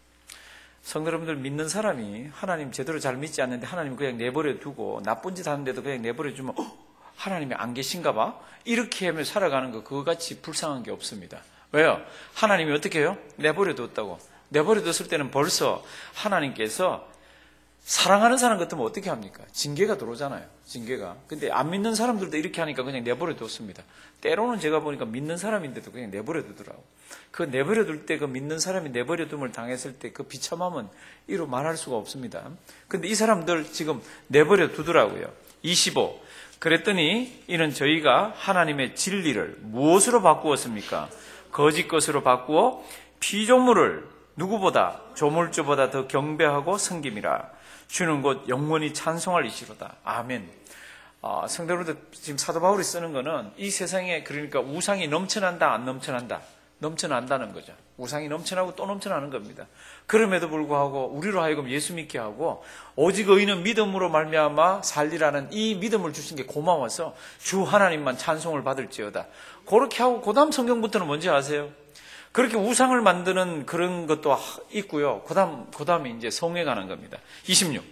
성도 여러분들, 믿는 사람이 하나님 제대로 잘 믿지 않는데 하나님 그냥 내버려 두고 나쁜 짓 하는데도 그냥 내버려 주면 어? 하나님이 안 계신가 봐? 이렇게 하며 살아가는 거 그거같이 불쌍한 게 없습니다. 왜요? 하나님이 어떻게 해요? 내버려 뒀다고. 내버려 뒀을 때는 벌써 하나님께서 사랑하는 사람 같으면 어떻게 합니까? 징계가 들어오잖아요. 징계가. 근데 안 믿는 사람들도 이렇게 하니까 그냥 내버려 뒀습니다. 때로는 제가 보니까 믿는 사람인데도 그냥 내버려 두더라고. 그 내버려 둘 때 그 믿는 사람이 내버려 둠을 당했을 때 그 비참함은 이루 말할 수가 없습니다. 근데 이 사람들 지금 내버려 두더라고요. 이십오. 그랬더니 이는 저희가 하나님의 진리를 무엇으로 바꾸었습니까? 거짓 것으로 바꾸어 피조물을 누구보다 조물주보다 더 경배하고 섬김이라. 주는 곧 영원히 찬송할 이시로다. 아멘. 아, 성도 여러분들, 지금 사도 바울이 쓰는 거는 이 세상에 그러니까 우상이 넘쳐난다 안 넘쳐난다? 넘쳐난다는 거죠. 우상이 넘쳐나고 또 넘쳐나는 겁니다. 그럼에도 불구하고 우리로 하여금 예수 믿게 하고 오직 의인은 믿음으로 말미암아 살리라는 이 믿음을 주신 게 고마워서 주 하나님만 찬송을 받을지어다. 그렇게 하고 그 다음 성경부터는 뭔지 아세요? 그렇게 우상을 만드는 그런 것도 있고요. 그 다음, 그 다음에 이제 성에 가는 겁니다. 이십육.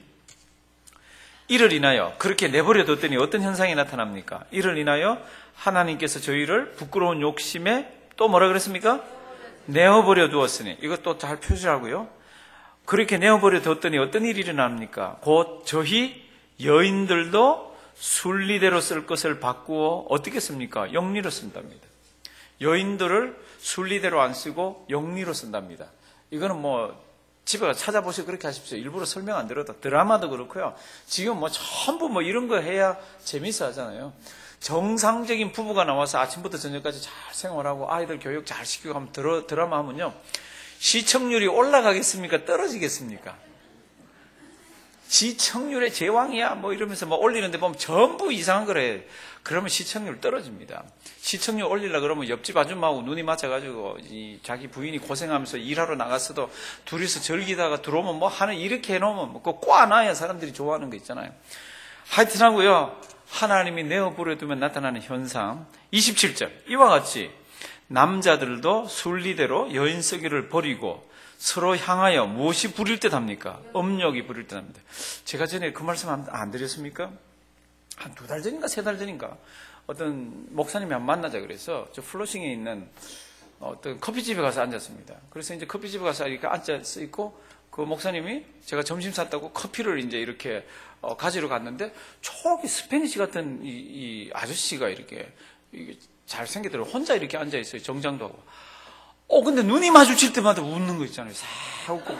이를 인하여 그렇게 내버려 뒀더니 어떤 현상이 나타납니까? 이를 인하여 하나님께서 저희를 부끄러운 욕심에 또 뭐라 그랬습니까? 내어버려 두었으니. 이것도 잘 표시하고요. 그렇게 내어버려 두었더니 어떤 일이 일어납니까? 곧 저희 여인들도 순리대로 쓸 것을 바꾸어 어떻게 씁니까? 영리로 쓴답니다. 여인들을 순리대로 안 쓰고 영리로 쓴답니다. 이거는 뭐 집에 가서 찾아보시고 그렇게 하십시오. 일부러 설명 안 드려도. 드라마도 그렇고요. 지금 뭐 전부 뭐 이런 거 해야 재밌어 하잖아요. 정상적인 부부가 나와서 아침부터 저녁까지 잘 생활하고 아이들 교육 잘 시키고 하면 드러, 드라마 하면요. 시청률이 올라가겠습니까? 떨어지겠습니까? 시청률의 제왕이야 뭐 이러면서 뭐 올리는데 보면 전부 이상한 거래. 그러면 시청률 떨어집니다. 시청률 올리려고 그러면 옆집 아줌마하고 눈이 맞아가지고 이 자기 부인이 고생하면서 일하러 나갔어도 둘이서 즐기다가 들어오면 뭐 하는 이렇게 해놓으면 뭐 그거 꽈놔야 사람들이 좋아하는 거 있잖아요. 하여튼 하고요. 하나님이 내어버려 두면 나타나는 현상. 이십칠 절. 이와 같이 남자들도 순리대로 여인 쓰기를 버리고 서로 향하여 무엇이 부릴 듯 합니까? 음욕이 부릴 듯 합니다. 제가 전에 그 말씀 안 드렸습니까? 한 두 달 전인가 세 달 전인가 어떤 목사님이 한 만나자 그래서 저 플러싱에 있는 어떤 커피집에 가서 앉았습니다. 그래서 이제 커피집에 가서 이렇게 앉아 있고 그 목사님이 제가 점심 샀다고 커피를 이제 이렇게 어, 가지러 갔는데 저기 스페니시 같은 이, 이 아저씨가 이렇게, 이게 잘생기더라고. 혼자 이렇게 앉아 있어요. 정장도 하고. 어 근데 눈이 마주칠 때마다 웃는 거 있잖아요. 싹 웃고.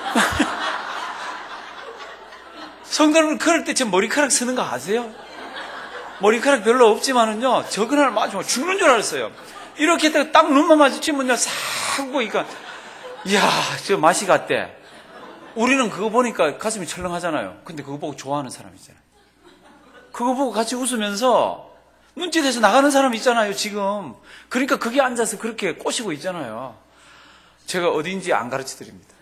성도는 그럴 때 제 머리카락 쓰는 거 아세요? 머리카락 별로 없지만은요, 저 그날 마주치면 죽는 줄 알았어요. 이렇게 했다가 딱 눈만 마주치면요, 싹 웃고, 그러니까, 이야, 저 맛이 갔대. 우리는 그거 보니까 가슴이 철렁하잖아요. 근데 그거 보고 좋아하는 사람 있잖아요. 그거 보고 같이 웃으면서 눈짓 해서 나가는 사람 있잖아요, 지금. 그러니까 그게 앉아서 그렇게 꼬시고 있잖아요. 제가 어딘지 안 가르쳐 드립니다.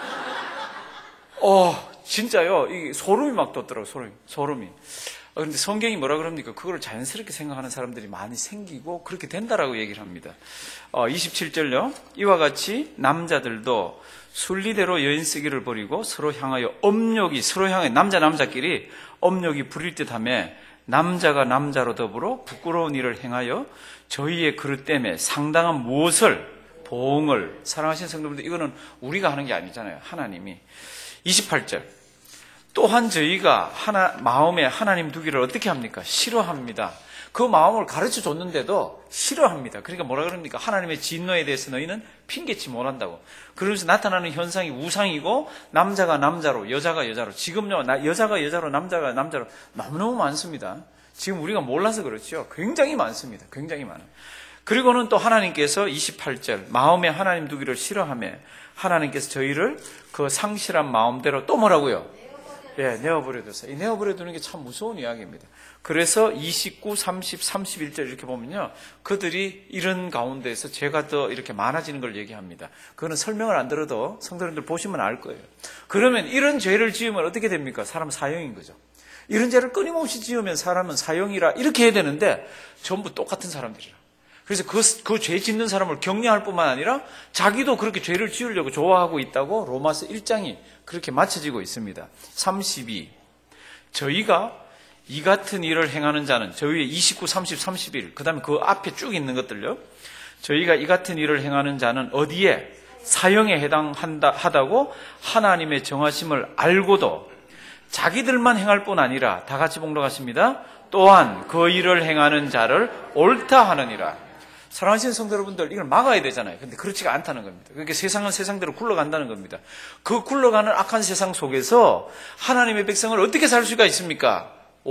어, 진짜요. 이 소름이 막 돋더라고요, 소름이. 소름이. 그런데 성경이 뭐라 그럽니까? 그걸 자연스럽게 생각하는 사람들이 많이 생기고 그렇게 된다라고 얘기를 합니다. 어, 이십칠 절요. 이와 같이 남자들도 순리대로 여인 쓰기를 버리고 서로 향하여 음욕이, 서로 향해 남자 남자끼리 음욕이 부릴 듯하며 남자가 남자로 더불어 부끄러운 일을 행하여 저희의 그릇 때문에 상당한 무엇을, 보응을, 사랑하시는 성도분들, 이거는 우리가 하는 게 아니잖아요. 하나님이. 이십팔 절. 또한 저희가 하나, 마음에 하나님 두기를 어떻게 합니까? 싫어합니다. 그 마음을 가르쳐 줬는데도 싫어합니다. 그러니까 뭐라 그럽니까? 하나님의 진노에 대해서 너희는 핑계치 못한다고. 그러면서 나타나는 현상이 우상이고, 남자가 남자로, 여자가 여자로. 지금요, 나, 여자가 여자로, 남자가 남자로 너무너무 많습니다. 지금 우리가 몰라서 그렇죠. 굉장히 많습니다. 굉장히 많아요. 그리고는 또 하나님께서 이십팔 절, 마음에 하나님 두기를 싫어하며 하나님께서 저희를 그 상실한 마음대로 또 뭐라고요? 예, 내어버려 뒀어요. 이 내어버려 두는 게 참 무서운 이야기입니다. 그래서 이십구, 삼십, 삼십일 절 이렇게 보면요. 그들이 이런 가운데에서 죄가 더 이렇게 많아지는 걸 얘기합니다. 그거는 설명을 안 들어도 성도님들 보시면 알 거예요. 그러면 이런 죄를 지으면 어떻게 됩니까? 사람 사형인 거죠. 이런 죄를 끊임없이 지으면 사람은 사형이라 이렇게 해야 되는데 전부 똑같은 사람들이라. 그래서 그, 그 죄 짓는 사람을 격려할 뿐만 아니라 자기도 그렇게 죄를 지으려고 좋아하고 있다고 로마서 일 장이 그렇게 맞춰지고 있습니다. 삼십이. 저희가 이 같은 일을 행하는 자는, 저희의 이십구, 삼십, 삼십일, 그 다음에 그 앞에 쭉 있는 것들요. 저희가 이 같은 일을 행하는 자는 어디에? 사형에 해당한다 하다고 하나님의 정하심을 알고도 자기들만 행할 뿐 아니라 다 같이 봉독하십니다. 또한 그 일을 행하는 자를 옳다 하느니라. 사랑하시는 성도 여러분들, 이걸 막아야 되잖아요. 근데 그렇지가 않다는 겁니다. 그러니까 세상은 세상대로 굴러간다는 겁니다. 그 굴러가는 악한 세상 속에서 하나님의 백성을 어떻게 살 수가 있습니까?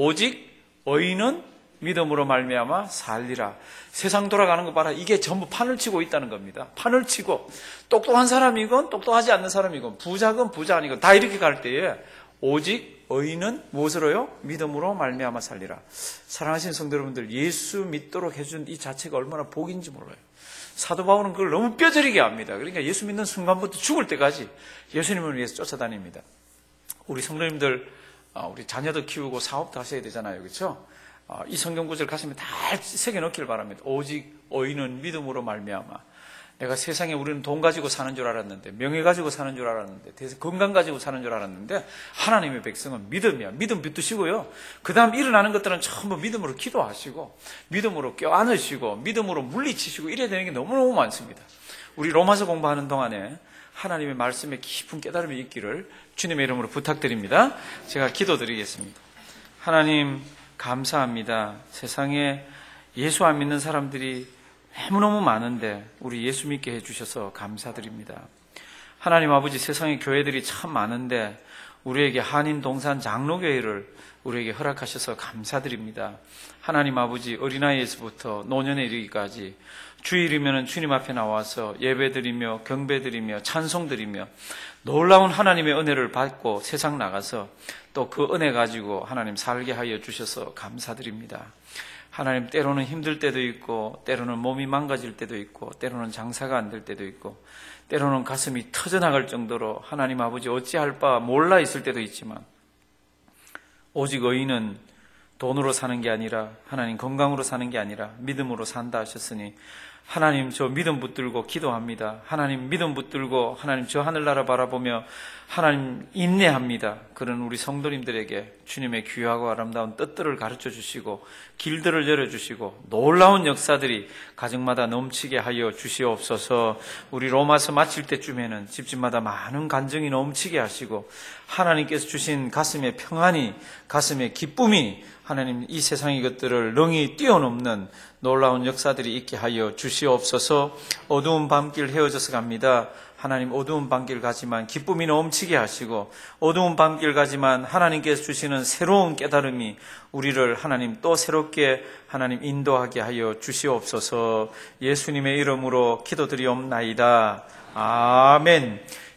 오직 의인은 믿음으로 말미암아 살리라. 세상 돌아가는 거 봐라. 이게 전부 판을 치고 있다는 겁니다. 판을 치고 똑똑한 사람이건 똑똑하지 않는 사람이건 부자건 부자 아니건 다 이렇게 갈 때에 오직 의인은 무엇으로요? 믿음으로 말미암아 살리라. 사랑하시는 성도 여러분들, 예수 믿도록 해준 이 자체가 얼마나 복인지 몰라요. 사도 바울은 그걸 너무 뼈저리게 압니다. 그러니까 예수 믿는 순간부터 죽을 때까지 예수님을 위해서 쫓아다닙니다. 우리 성도님들, 우리 자녀도 키우고 사업도 하셔야 되잖아요. 그렇죠? 이 성경 구절 가슴에 다 새겨 넣기를 바랍니다. 오직 의인은 믿음으로 말미암아. 내가 세상에 우리는 돈 가지고 사는 줄 알았는데, 명예 가지고 사는 줄 알았는데, 건강 가지고 사는 줄 알았는데, 하나님의 백성은 믿음이야. 믿음 붙드시고요. 그 다음 일어나는 것들은 전부 믿음으로 기도하시고, 믿음으로 껴안으시고, 믿음으로 물리치시고, 이래야 되는 게 너무너무 많습니다. 우리 로마서 공부하는 동안에 하나님의 말씀에 깊은 깨달음이 있기를 주님의 이름으로 부탁드립니다. 제가 기도드리겠습니다. 하나님, 감사합니다. 세상에 예수 안 믿는 사람들이 너무너무 많은데 우리 예수 믿게 해주셔서 감사드립니다. 하나님 아버지, 세상에 교회들이 참 많은데 우리에게 한인 동산 장로교회를 우리에게 허락하셔서 감사드립니다. 하나님 아버지, 어린아이에서부터 노년에 이르기까지 주일이면 주님 앞에 나와서 예배드리며 경배드리며 찬송드리며 놀라운 하나님의 은혜를 받고 세상 나가서 또 그 은혜 가지고 하나님 살게 하여 주셔서 감사드립니다. 하나님, 때로는 힘들 때도 있고, 때로는 몸이 망가질 때도 있고, 때로는 장사가 안 될 때도 있고, 때로는 가슴이 터져나갈 정도로 하나님 아버지 어찌할 바 몰라 있을 때도 있지만, 오직 의인은 돈으로 사는 게 아니라, 하나님 건강으로 사는 게 아니라 믿음으로 산다 하셨으니, 하나님 저 믿음 붙들고 기도합니다. 하나님 믿음 붙들고 하나님 저 하늘나라 바라보며 하나님 인내합니다. 그런 우리 성도님들에게 주님의 귀하고 아름다운 뜻들을 가르쳐 주시고 길들을 열어주시고 놀라운 역사들이 가정마다 넘치게 하여 주시옵소서. 우리 로마서 마칠 때쯤에는 집집마다 많은 간증이 넘치게 하시고 하나님께서 주신 가슴의 평안이, 가슴의 기쁨이 하나님 이 세상의 것들을 능히 뛰어넘는 놀라운 역사들이 있게 하여 주시옵소서. 어두운 밤길 헤어져서 갑니다. 하나님, 어두운 밤길 가지만 기쁨이 넘치게 하시고, 어두운 밤길 가지만 하나님께서 주시는 새로운 깨달음이 우리를 하나님 또 새롭게 하나님 인도하게 하여 주시옵소서. 예수님의 이름으로 기도드리옵나이다. 아멘.